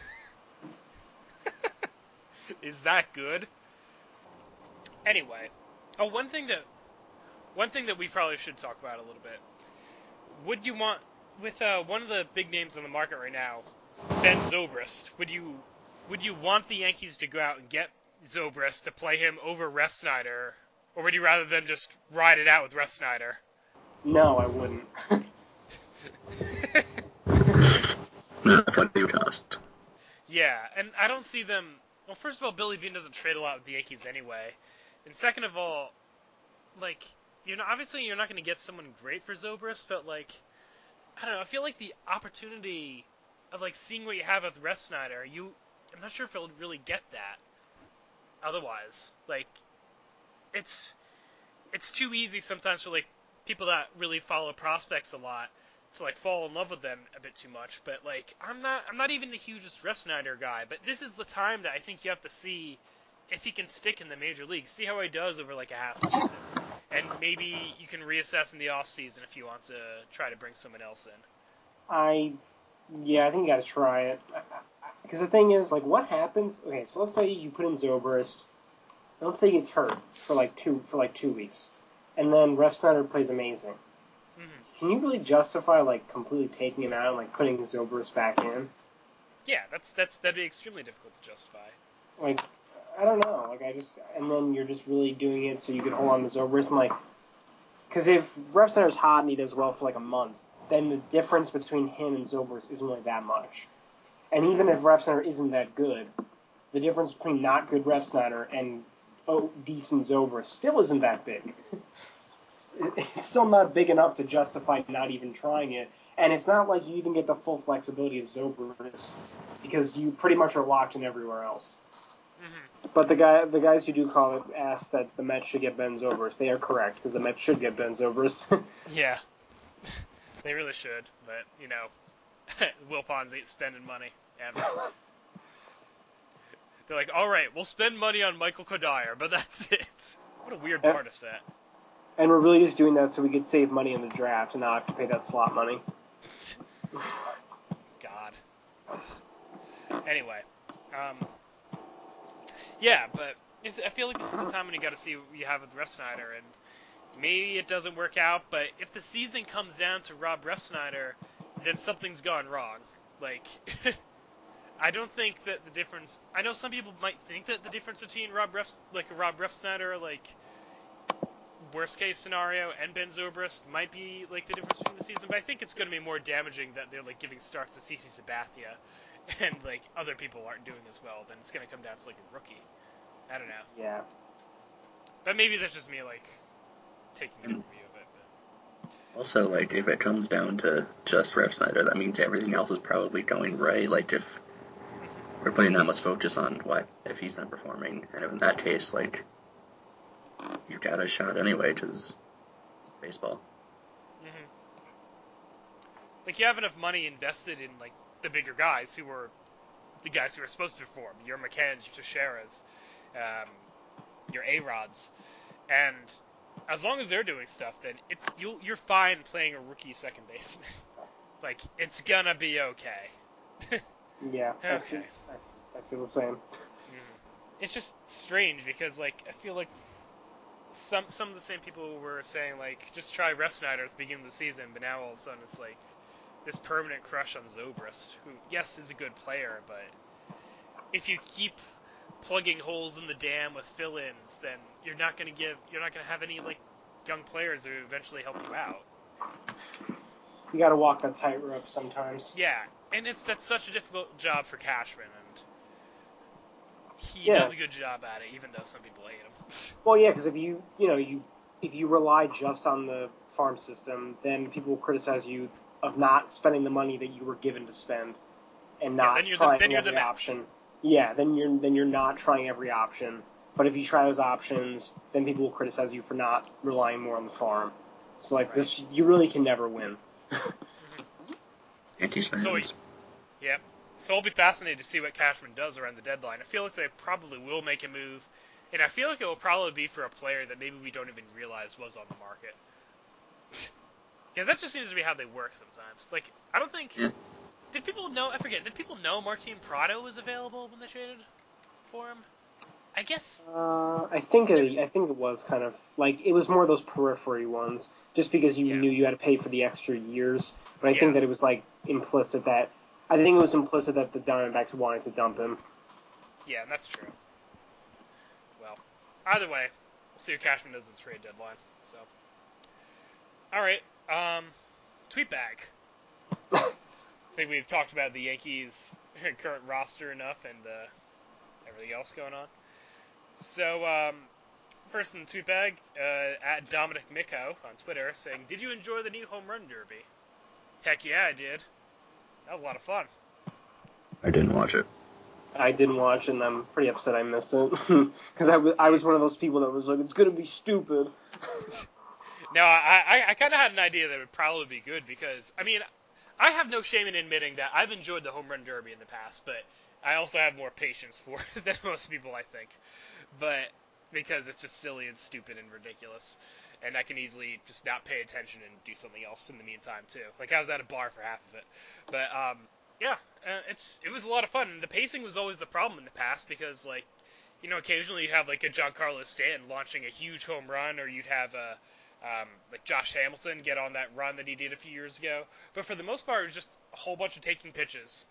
Is that good? Anyway, one thing that we probably should talk about a little bit. Would you want, with one of the big names on the market right now, Ben Zobrist, would you want the Yankees to go out and get Zobrist to play him over Refsnyder, or would you rather them just ride it out with Refsnyder? No, I wouldn't. Not what they would cost. Yeah, and I don't see them. Well, first of all, Billy Beane doesn't trade a lot with the Yankees anyway, and second of all, obviously you're not going to get someone great for Zobrist, but I don't know. I feel like the opportunity of seeing what you have with Refsnyder, I'm not sure if it'll really get that. Otherwise, it's too easy sometimes for people that really follow prospects a lot to fall in love with them a bit too much. But I'm not even the hugest Refsnyder guy. But this is the time that I think you have to see if he can stick in the major leagues. See how he does over a half season, and maybe you can reassess in the off season if you want to try to bring someone else in. I think you got to try it. Because the thing is, what happens? Okay, so let's say you put in Zobrist. Let's say he gets hurt for 2 weeks, and then Refsnyder plays amazing. Mm-hmm. Can you really justify completely taking him out and putting Zobrist back in? Yeah, that'd be extremely difficult to justify. I don't know. And then you're just really doing it so you can hold on to Zobrist and because if Refsnyder's hot and he does well for a month, then the difference between him and Zobrist isn't really that much. And even if Refsnyder isn't that good, the difference between not good Refsnyder and decent Zobrist still isn't that big. it's still not big enough to justify not even trying it. And it's not like you even get the full flexibility of Zobrist, because you pretty much are locked in everywhere else. Mm-hmm. But the guys who do call it ask that the Mets should get Ben Zobrist. They are correct, because the Mets should get Ben Zobrist. Yeah, they really should. But Wilpons ain't spending money ever. They're like, all right, we'll spend money on Michael Kodire, but that's it. What a weird bar to set. And we're really just doing that so we could save money in the draft and not have to pay that slot money. God. Anyway, yeah, but I feel like this is the time when you got to see what you have with Refsnyder, and maybe it doesn't work out, but if the season comes down to Rob Refsnyder, then something's gone wrong. Like, I don't think that the difference. I know some people might think that the difference between Rob Refsnyder, like worst case scenario, and Ben Zobrist might be like the difference between the season, but I think it's going to be more damaging that they're like giving starts to CC Sabathia, and like other people aren't doing as well. Then it's going to come down to like a rookie. I don't know. Yeah. But maybe that's just me like taking an overview of it. But. Also, like, if it comes down to just Refsnyder, that means everything else is probably going right. Like, if we're putting that much focus on if he's not performing, and in that case, like, you've got a shot anyway, because baseball. Mm-hmm. Like, you have enough money invested in, like, the bigger guys who are the guys who are supposed to perform. Your McCanns, your Teixeiras, your A-Rods. And as long as they're doing stuff, then you're fine playing a rookie second baseman. Like, it's gonna be okay. Yeah. Okay. I feel the same. Mm. It's just strange because, like, I feel like some of the same people were saying, like, just try Refsnyder at the beginning of the season, but now all of a sudden it's like this permanent crush on Zobrist, who, yes, is a good player, but if you keep plugging holes in the dam with fill-ins, then you're not gonna have any like young players who eventually help you out. You got to walk that tightrope sometimes. Yeah, and that's such a difficult job for Cashman, and he does a good job at it, even though some people hate him. Well, yeah, because if if you rely just on the farm system, then people will criticize you of not spending the money that you were given to spend, and not trying every option. Yeah, then you're not trying every option. But if you try those options, then people will criticize you for not relying more on the farm. So like this, you really can never win. Yankees fans. So I'll be fascinated to see what Cashman does around the deadline. I feel like they probably will make a move, and I feel like it will probably be for a player that maybe we don't even realize was on the market. Because that just seems to be how they work sometimes. Like, I don't think... Yeah. Did people know... I forget. Did people know Martin Prado was available when they traded for him? I guess... I think it was kind of... Like, it was more of those periphery ones, just because you knew you had to pay for the extra years. But I think that it was, like, implicit that... I think it was implicit that the Diamondbacks wanted to dump him. Yeah, that's true. Well, either way, we'll see what Cashman does at the trade deadline. So, all right, Tweetbag. I think we've talked about the Yankees' current roster enough and everything else going on. So, first in Tweetbag, at Dominic Miko on Twitter, saying, "Did you enjoy the new home run derby?" Heck yeah, I did. That was a lot of fun. I didn't watch it. I didn't watch, and I'm pretty upset I missed it. Because I was one of those people that was like, it's going to be stupid. No, I kind of had an idea that it would probably be good because, I mean, I have no shame in admitting that I've enjoyed the home run derby in the past, but I also have more patience for it than most people, I think. But because it's just silly and stupid and ridiculous. And I can easily just not pay attention and do something else in the meantime, too. Like, I was at a bar for half of it. But, yeah, it was a lot of fun. And the pacing was always the problem in the past because, like, you know, occasionally you'd have, like, a Giancarlo Stanton launching a huge home run, or you'd have like Josh Hamilton get on that run that he did a few years ago. But for the most part, it was just a whole bunch of taking pitches.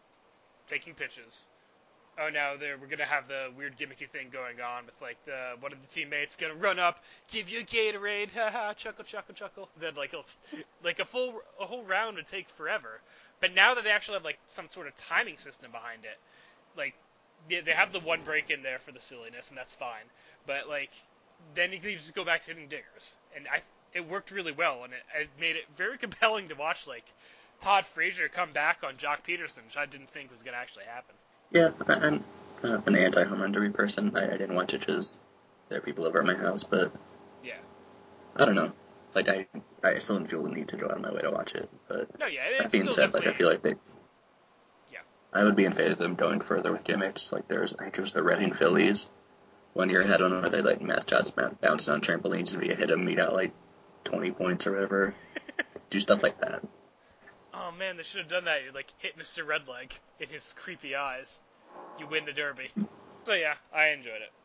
Oh, now we're going to have the weird gimmicky thing going on with, like, one of the teammates going to run up, give you a Gatorade, haha, chuckle, chuckle, chuckle. Then, like, a whole round would take forever. But now that they actually have, like, some sort of timing system behind it, like, they have the one break in there for the silliness, and that's fine. But, like, then you can just go back to hitting dingers. And it worked really well, and it made it very compelling to watch, like, Todd Frazier come back on Jock Peterson, which I didn't think was going to actually happen. Yeah, I'm an anti-home run derby person. I didn't watch it because there are people over at my house, but Yeah. I don't know. Like, I still didn't feel the need to go out of my way to watch it. But No, yeah, that it's being still said, like, I definitely... feel like Yeah. I would be in favor of them going further with gimmicks. Like, I think it was the Reading Phillies. 1 year had one where they let mascots bounce on trampolines, and if you hit them, you got like 20 points or whatever. Do stuff like that. Oh, man, they should have done that. You, like, hit Mr. Redleg in his creepy eyes. You win the derby. So, yeah, I enjoyed it.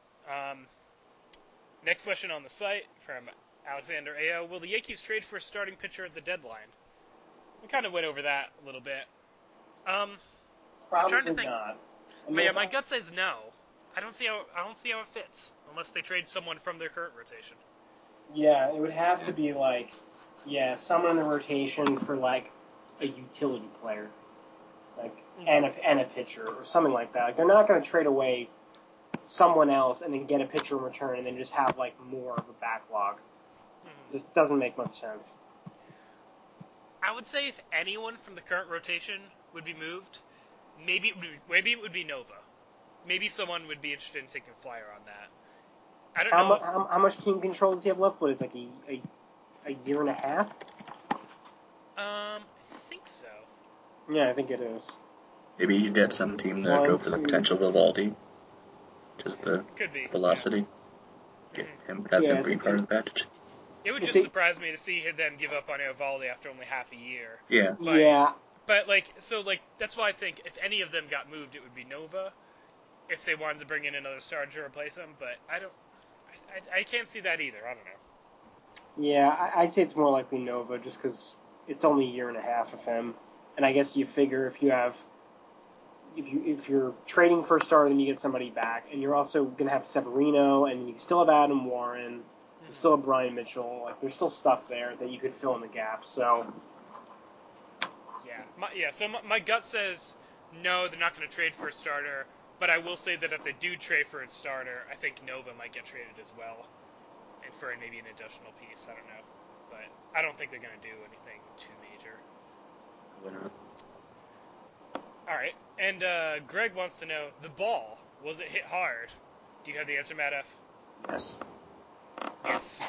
Next question on the site from Alexander A.O. Will the Yankees trade for a starting pitcher at the deadline? We kind of went over that a little bit. I'm trying to think. Not. Yeah, my gut says no. I don't see how it fits unless they trade someone from their current rotation. Yeah, it would have to be like, someone in the rotation for like a utility player, like and a pitcher or something like that. Like, they're not going to trade away someone else and then get a pitcher in return and then just have like more of a backlog. Just doesn't make much sense. I would say if anyone from the current rotation would be moved, maybe it would be Nova. Maybe someone would be interested in taking a flyer on that. I don't know. How much team control does he have left? What is it, like a year and a half? I think so. Yeah, I think it is. Maybe you get some team to go for the potential Vivaldi, just the Could be velocity. Yeah. Have him be part of the package. It would just surprise me to see them give up on Eovaldi after only half a year. Yeah. But that's why I think if any of them got moved, it would be Nova. If they wanted to bring in another starter to replace him, but I can't see that either. I don't know. Yeah, I'd say it's more likely Nova, just because it's only a year and a half of him, and I guess you figure if you're trading for a starter, then you get somebody back, and you're also gonna have Severino, and you still have Adam Warren, you still have Brian Mitchell. Like, there's still stuff there that you could fill in the gap. So So my gut says no, they're not going to trade for a starter. But I will say that if they do trade for a starter, I think Nova might get traded as well, and for maybe an additional piece. I don't know, but I don't think they're going to do anything too major. Why not? All right, and Greg wants to know, the ball, was it hit hard? Do you have the answer, Matt F? Yes. Yes.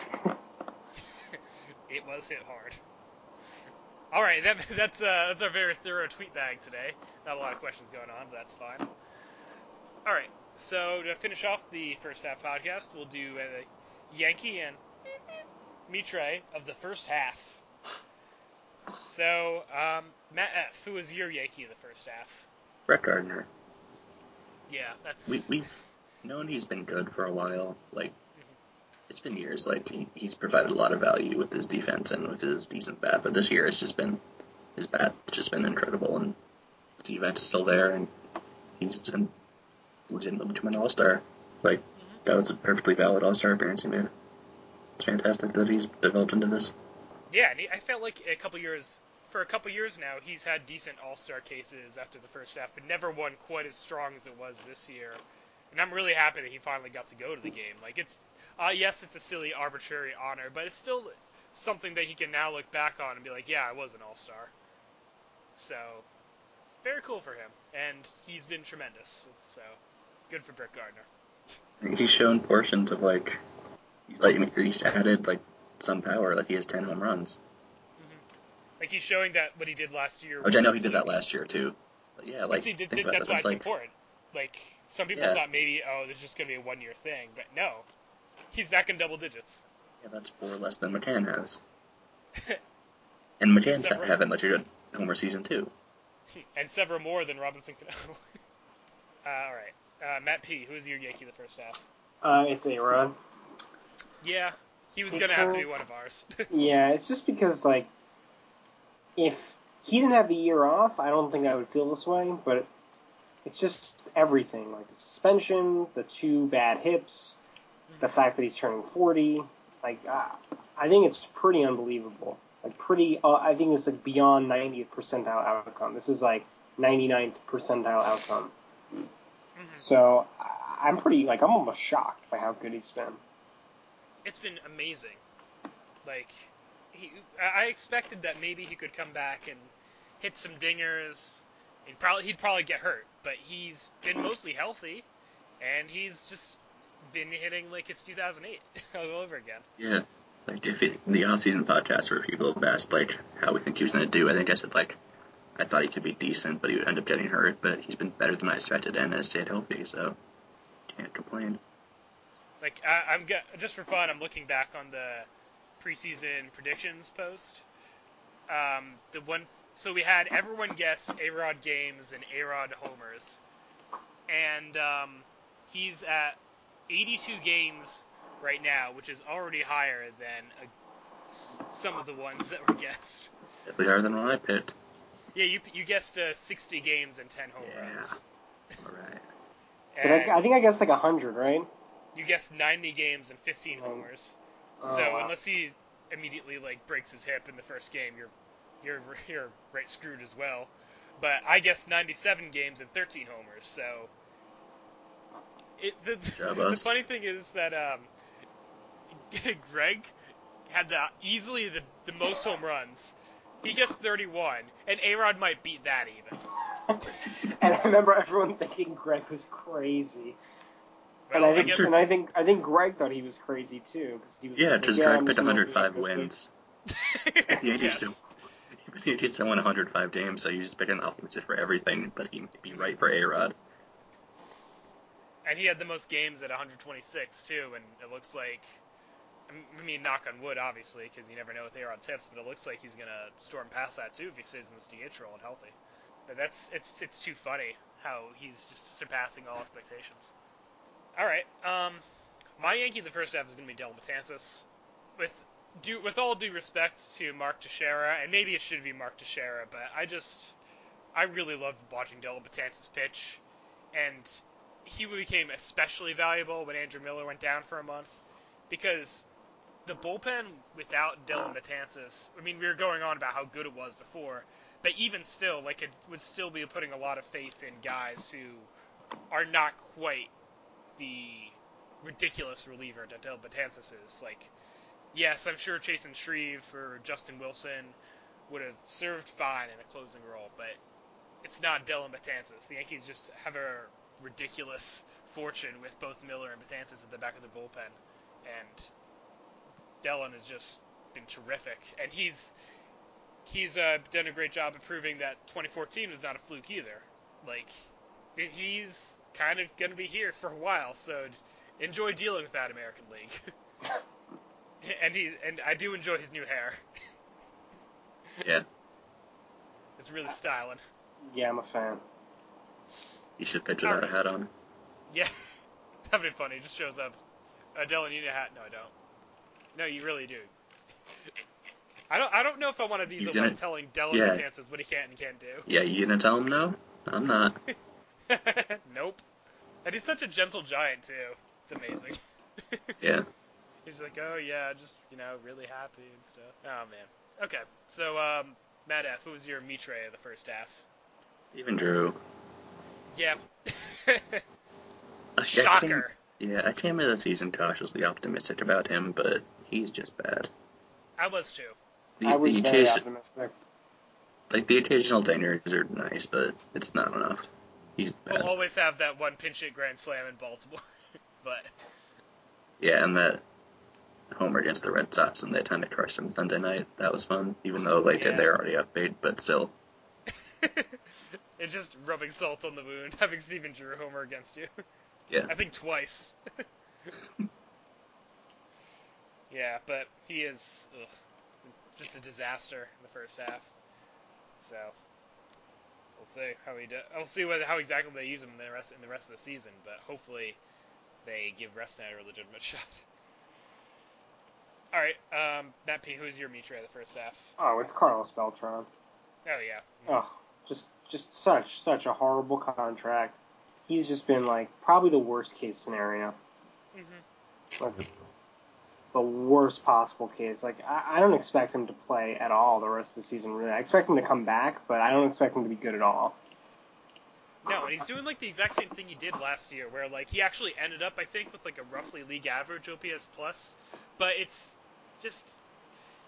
It was hit hard. All right, that's our very thorough tweet bag today. Not a lot of questions going on, but that's fine. All right, so to finish off the first half podcast, we'll do a Yankee and Mitre of the first half. So, Matt F., who was your Yankee of the first half? Brett Gardner. Yeah, that's... We've known he's been good for a while. Like, it's been years. Like, he's provided a lot of value with his defense and with his decent bat, but this year his bat's just been incredible, and the defense is still there, and he's been legitimately become an all-star. Like, that was a perfectly valid all-star appearance he made. It's fantastic that he's developed into this. Yeah, and I felt like for a couple years now, he's had decent all-star cases after the first half, but never one quite as strong as it was this year. And I'm really happy that he finally got to go to the game. Like, yes, it's a silly, arbitrary honor, but it's still something that he can now look back on and be like, yeah, I was an all-star. So, very cool for him. And he's been tremendous. So, good for Brett Gardner. He's shown portions of, he's added, some power. Like, he has 10 home runs. Like, he's showing that what he did last year. Which I know he did that last year, too. But yeah, that's why it's important. Like, some people thought maybe, this is just going to be a one-year thing. But no. He's back in double digits. Yeah, that's 4 less than McCann has. And McCann's having a good homer season, too. And several more than Robinson Cano. All right. Matt P., who's your Yankee the first half? It's A-Rod. Yeah, he was going to have to be one of ours. Yeah, it's just because, if he didn't have the year off, I don't think I would feel this way, but it's just everything. Like, the suspension, the 2 bad hips, the fact that he's turning 40. I think it's pretty unbelievable. I think it's beyond 90th percentile outcome. This is 99th percentile outcome. So I'm I'm almost shocked by how good he's been. It's been amazing. Like, I expected that maybe he could come back and hit some dingers. He'd probably get hurt, but he's been mostly healthy, and he's just been hitting like it's 2008 all over again. Yeah. Like, if the off-season podcast where people have asked, like, how we think he was going to do, I think I said, like, I thought he could be decent, but he would end up getting hurt, but he's been better than I expected and has stayed healthy, so can't complain. Like, just for fun, I'm looking back on the preseason predictions post. So we had everyone guess A-Rod games and A-Rod homers, and he's at 82 games right now, which is already higher than some of the ones that were guessed. Definitely higher than what I picked. Yeah, you guessed 60 games and 10 home runs. All right. I think I guessed like 100, right? You guessed 90 games and 15 homers. So unless he immediately like breaks his hip in the first game, you're right screwed as well. But I guessed 97 games and 13 homers. So the funny thing is that Greg had easily the most home runs. He guessed 31, and A-Rod might beat that even. And I remember everyone thinking Greg was crazy. Well, and I think Greg thought he was crazy too, because he was. Yeah, because Greg picked 105 wins. wins. The Yankees still won 105 games, so you just pick an opposite for everything, but he might be right for A-Rod. And he had the most games at 126 too, and it looks like. I mean, knock on wood, obviously, because you never know with A-Rod's hips, but it looks like he's gonna storm past that too if he stays in this DH role and healthy. But it's too funny how he's just surpassing all expectations. All right, my Yankee the first half is gonna be Dellin Betances. With all due respect to Mark Teixeira, and maybe it should be Mark Teixeira, but I really loved watching Dellin Betances pitch, and he became especially valuable when Andrew Miller went down for a month, because the bullpen without Dellin Betances, I mean, we were going on about how good it was before, but even still, like, it would still be putting a lot of faith in guys who are not quite the ridiculous reliever that Dellin Betances is. Like, yes, I'm sure Chasen Shreve or Justin Wilson would have served fine in a closing role, but it's not Dellin Betances. The Yankees just have a ridiculous fortune with both Miller and Betances at the back of the bullpen, and Dellin has just been terrific, and he's done a great job of proving that 2014 was not a fluke either. Like, he's kind of going to be here for a while, so enjoy dealing with that American League. and I do enjoy his new hair. Yeah. It's really styling. Yeah, I'm a fan. You should pitch without a hat on. Yeah, that'd be funny. It just shows up. Dellin, you need a hat? No, I don't. No, you really do. I don't know if I want to be the one telling Dellin Betances what he can and can't do. Yeah, you gonna tell him no? I'm not. Nope. And he's such a gentle giant too. It's amazing. Yeah. He's like, oh yeah, just really happy and stuff. Oh man. Okay, so Matt F, who was your Mitre of the first half? Stephen Drew. Yeah. Shocker. I came into the season cautiously optimistic about him, but he's just bad. I was too. I was very optimistic. Like, the occasional dingers are nice, but it's not enough. He's bad. We'll always have that one pinch hit grand slam in Baltimore. But yeah, and that homer against the Red Sox and that time they crushed him Sunday night, that was fun, even though they're already up 8, but still. It's just rubbing salt on the wound, having Stephen Drew homer against you. Yeah. I think twice. Yeah, but he is just a disaster in the first half. So we'll see how he does. I'll see how exactly they use him in the rest of the season. But hopefully they give Refsnyder a legitimate shot. All right, Matt P, who's your Mitre the first half? Oh, it's Carlos Beltran. Oh yeah. Oh, just such a horrible contract. He's just been like probably the worst case scenario. Mm-hmm. Like, the worst possible case. Like, I don't expect him to play at all the rest of the season, really. I expect him to come back, but I don't expect him to be good at all. No, and he's doing, like, the exact same thing he did last year, where, like, he actually ended up, I think, with, like, a roughly league average OPS plus, but it's just,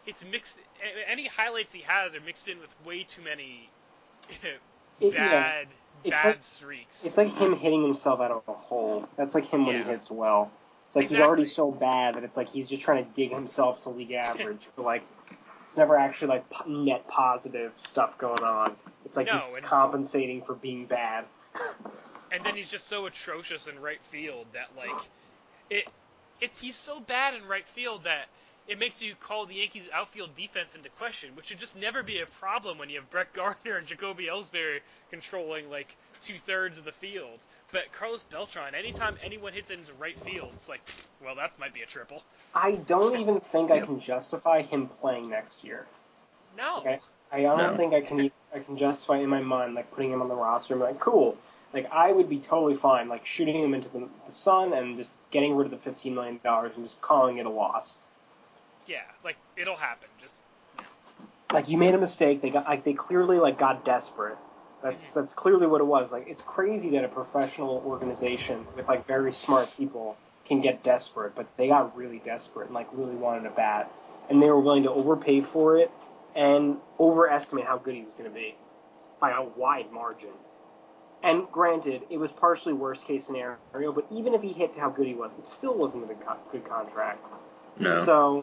it's mixed. Any highlights he has are mixed in with way too many Yeah, bad it's like streaks. it's like him hitting himself out of a hole. That's like him when he Yeah. hits well. It's like he's Exactly. already so bad that it's like he's just trying to dig himself to league average. But like, it's never actually like net positive stuff going on. It's like No, he's just and- compensating for being bad. And then he's just so atrocious in right field that like he's so bad in right field that it makes you call the Yankees outfield defense into question, which should just never be a problem when you have Brett Gardner and Jacoby Ellsbury controlling like 2/3 of the field. But Carlos Beltran, anytime anyone hits it into right field, it's like, well, that might be a triple. I don't even think I can justify him playing next year. No. Okay? I don't No. think I can justify in my mind like putting him on the roster and be like, cool. Like I would be totally fine like shooting him into the sun and just getting rid of the $15 million and just calling it a loss. Yeah, like it'll happen. Just Like you made a mistake. They clearly like got desperate. That's clearly what it was. Like it's crazy that a professional organization with like very smart people can get desperate, but they got really desperate and like really wanted a bat, and they were willing to overpay for it and overestimate how good he was going to be by a wide margin. And granted, it was partially worst case scenario, but even if he hit to how good he was, it still wasn't a good contract. No. So,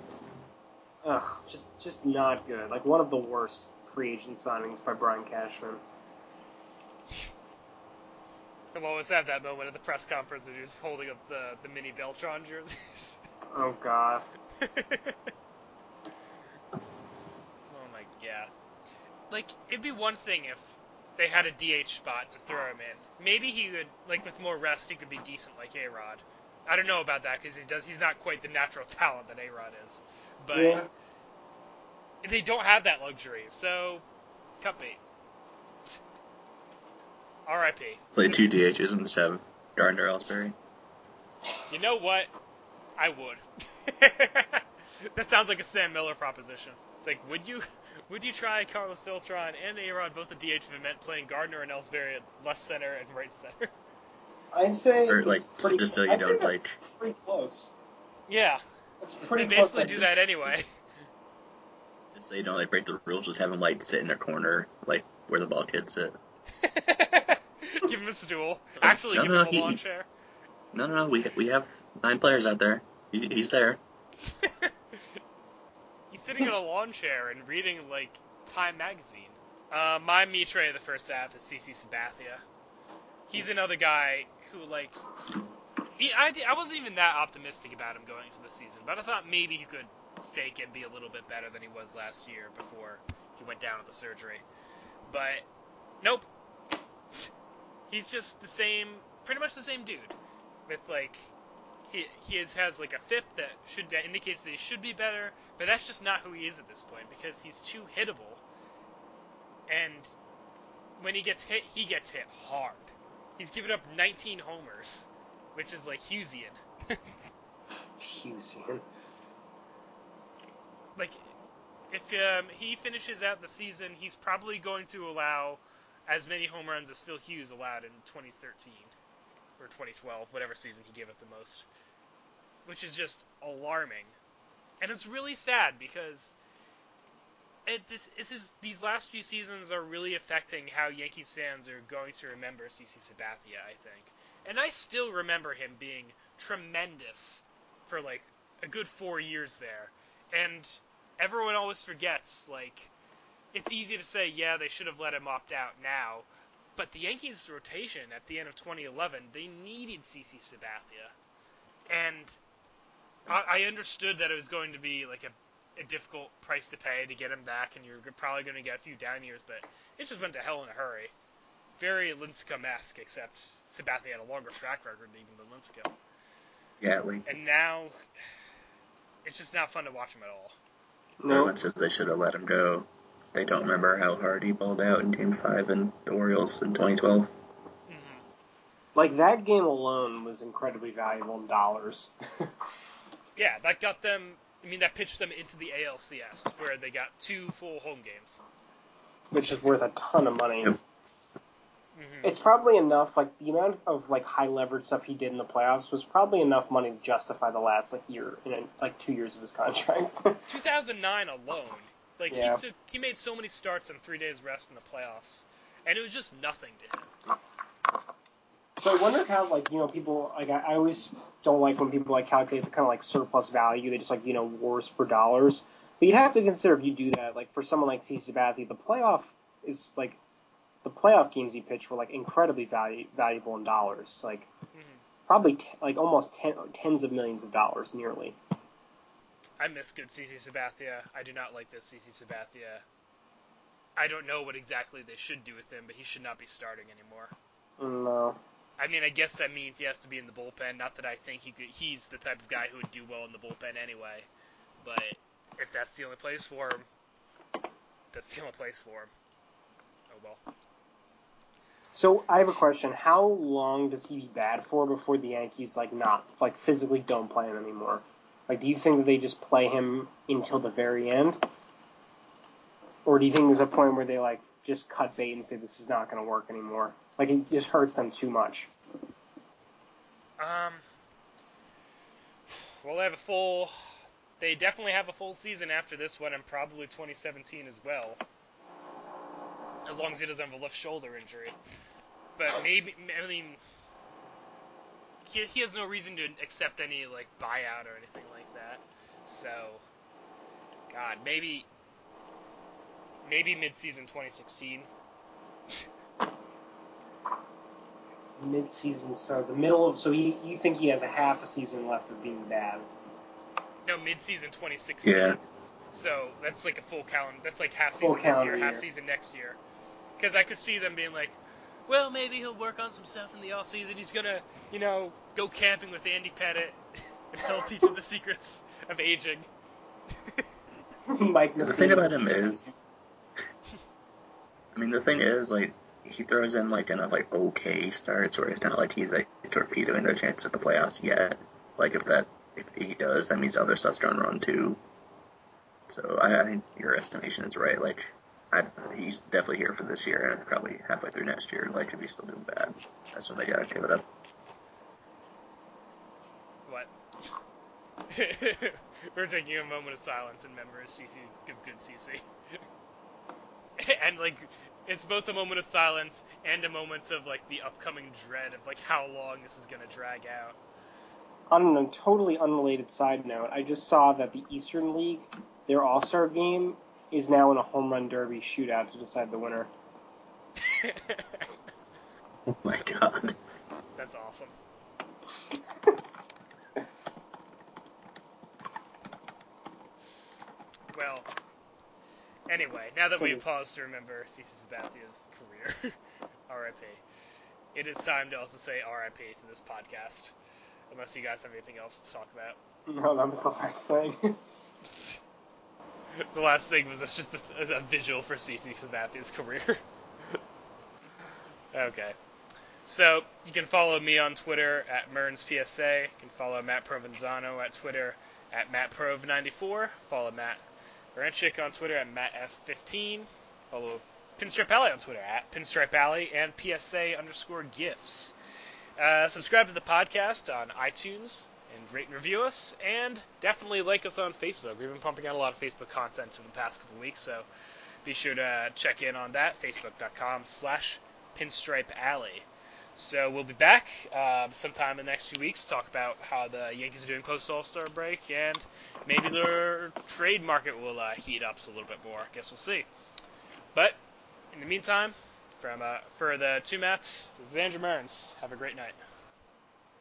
just not good. Like one of the worst free agent signings by Brian Cashman. I've always had that moment at the press conference when he was holding up the mini Beltron jerseys. Oh God. Oh my god. Like, it'd be one thing if they had a DH spot to throw him in. Maybe he would, like, with more rest, he could be decent like A-Rod. I don't know about that because he's not quite the natural talent that A-Rod is. But Yeah. they don't have that luxury, so cut bait. R.I.P. Play 2 DHs instead of Gardner Ellsbury. You know what? I would. That sounds like a Sam Miller proposition. It's like, would you try Carlos Beltran and A-Rod both the DH if it meant playing Gardner and Ellsbury at left center and right center? I'd say Or, it's like, pretty. just so you I'd say don't, that's like- pretty close. Yeah, That's pretty they close. basically do that anyway. Just so you don't like break the rules, just have him like sit in a corner, like where the ball kids sit. Give him a stool. Actually, No, give no, him a lawn chair. No. We have 9 players out there. He's there. He's sitting in a lawn chair and reading, like, Time magazine. My Mitre of the first half is CC Sabathia. He's another guy who, like, I wasn't even that optimistic about him going into the season, but I thought maybe he could fake and be a little bit better than he was last year before he went down with the surgery. But, nope. He's just the same, pretty much the same dude. With, like, he has like a FIP that indicates that he should be better, but that's just not who he is at this point because he's too hittable. And when he gets hit hard. He's given up 19 homers, which is like Hughesian. Hughesian. Like, if he finishes out the season, he's probably going to allow as many home runs as Phil Hughes allowed in 2013 or 2012, whatever season he gave up the most, which is just alarming. And it's really sad because these last few seasons are really affecting how Yankees fans are going to remember CC Sabathia, I think. And I still remember him being tremendous for like a good 4 years there. And everyone always forgets, like, it's easy to say, yeah, they should have let him opt out now. But the Yankees' rotation at the end of 2011, they needed CC Sabathia. And I understood that it was going to be like a difficult price to pay to get him back, and you're probably going to get a few down years, but it just went to hell in a hurry. Very Lincecum-esque, except Sabathia had a longer track record even than Lincecum. Yeah, like And now, it's just not fun to watch him at all. everyone says they should have let him go. They don't remember how hard he balled out in Game 5 in the Orioles in 2012. Mm-hmm. Like that game alone was incredibly valuable in dollars. Yeah, that got them. I mean, that pitched them into the ALCS, where they got 2 full home games. Which is worth a ton of money. Yep. Mm-hmm. It's probably enough. Like the amount of like high leverage stuff he did in the playoffs was probably enough money to justify the last like year, 2 years of his contract. 2009 alone, like Yeah. he made so many starts and 3 days rest in the playoffs, and it was just nothing to him. So I wonder how people like I always don't like when people like calculate the kind of like surplus value. They just like wars per dollars. But you have to consider if you do that, like for someone like CC Sabathia, the playoff games he pitched were like incredibly valuable in dollars, like probably almost tens of millions of dollars, nearly. I miss good CC Sabathia. I do not like this CC Sabathia. I don't know what exactly they should do with him, but he should not be starting anymore. No. I mean, I guess that means he has to be in the bullpen. Not that I think he's the type of guy who would do well in the bullpen anyway. But if that's the only place for him, that's the only place for him. Oh well. So I have a question. How long does he be bad for before the Yankees physically don't play him anymore? Like, do you think that they just play him until the very end? Or do you think there's a point where they just cut bait and say this is not going to work anymore? Like, it just hurts them too much. Well, they definitely have a full season after this one, and probably 2017 as well. As long as he doesn't have a left shoulder injury. But maybe, I mean, he has no reason to accept any, buyout or anything like that. So, God, maybe mid-season 2016. Mid-season, so you think he has a half a season left of being bad? No, mid-season 2016. Yeah. So that's like a full calendar. That's like half season this year, half season next year. Because I could see them being like, well, maybe he'll work on some stuff in the off season. He's gonna, go camping with Andy Pettit, and he'll teach him the secrets of aging. The thing about him is, the thing is, he throws in enough okay starts where it's not like he's torpedoing their chance at the playoffs yet. If he does, that means other stuff's gonna run too. So I think your estimation is right. He's definitely here for this year, and probably halfway through next year, if he's still doing bad, that's when they gotta give it up. What? We're taking a moment of silence in memory of CC, good CC. And it's both a moment of silence and a moment of the upcoming dread of how long this is gonna drag out. On a totally unrelated side note, I just saw that the Eastern League, their All-Star game, is now in a home run derby shootout to decide the winner. Oh my god. That's awesome. Well, anyway, now that we've paused to remember CC Sabathia's career, R.I.P., it is time to also say R.I.P. to this podcast. Unless you guys have anything else to talk about. No, that was the last thing. The last thing was just a visual for CC Sabathia's career. Okay. So, you can follow me on Twitter at MernsPSA. You can follow Matt Provenzano at Twitter at MattProv94. Follow Matt Baranchik on Twitter at MattF15. Follow Pinstripe Alley on Twitter at Pinstripe Alley and PSA_gifts. Subscribe to the podcast on iTunes and rate and review us, and definitely like us on Facebook. We've been pumping out a lot of Facebook content over the past couple weeks, so be sure to check in on that, facebook.com/pinstripealley. So we'll be back sometime in the next few weeks to talk about how the Yankees are doing post-All-Star break, and maybe their trade market will heat up a little bit more. I guess we'll see. But in the meantime, for the two Matts, this is Andrew Mearns. Have a great night.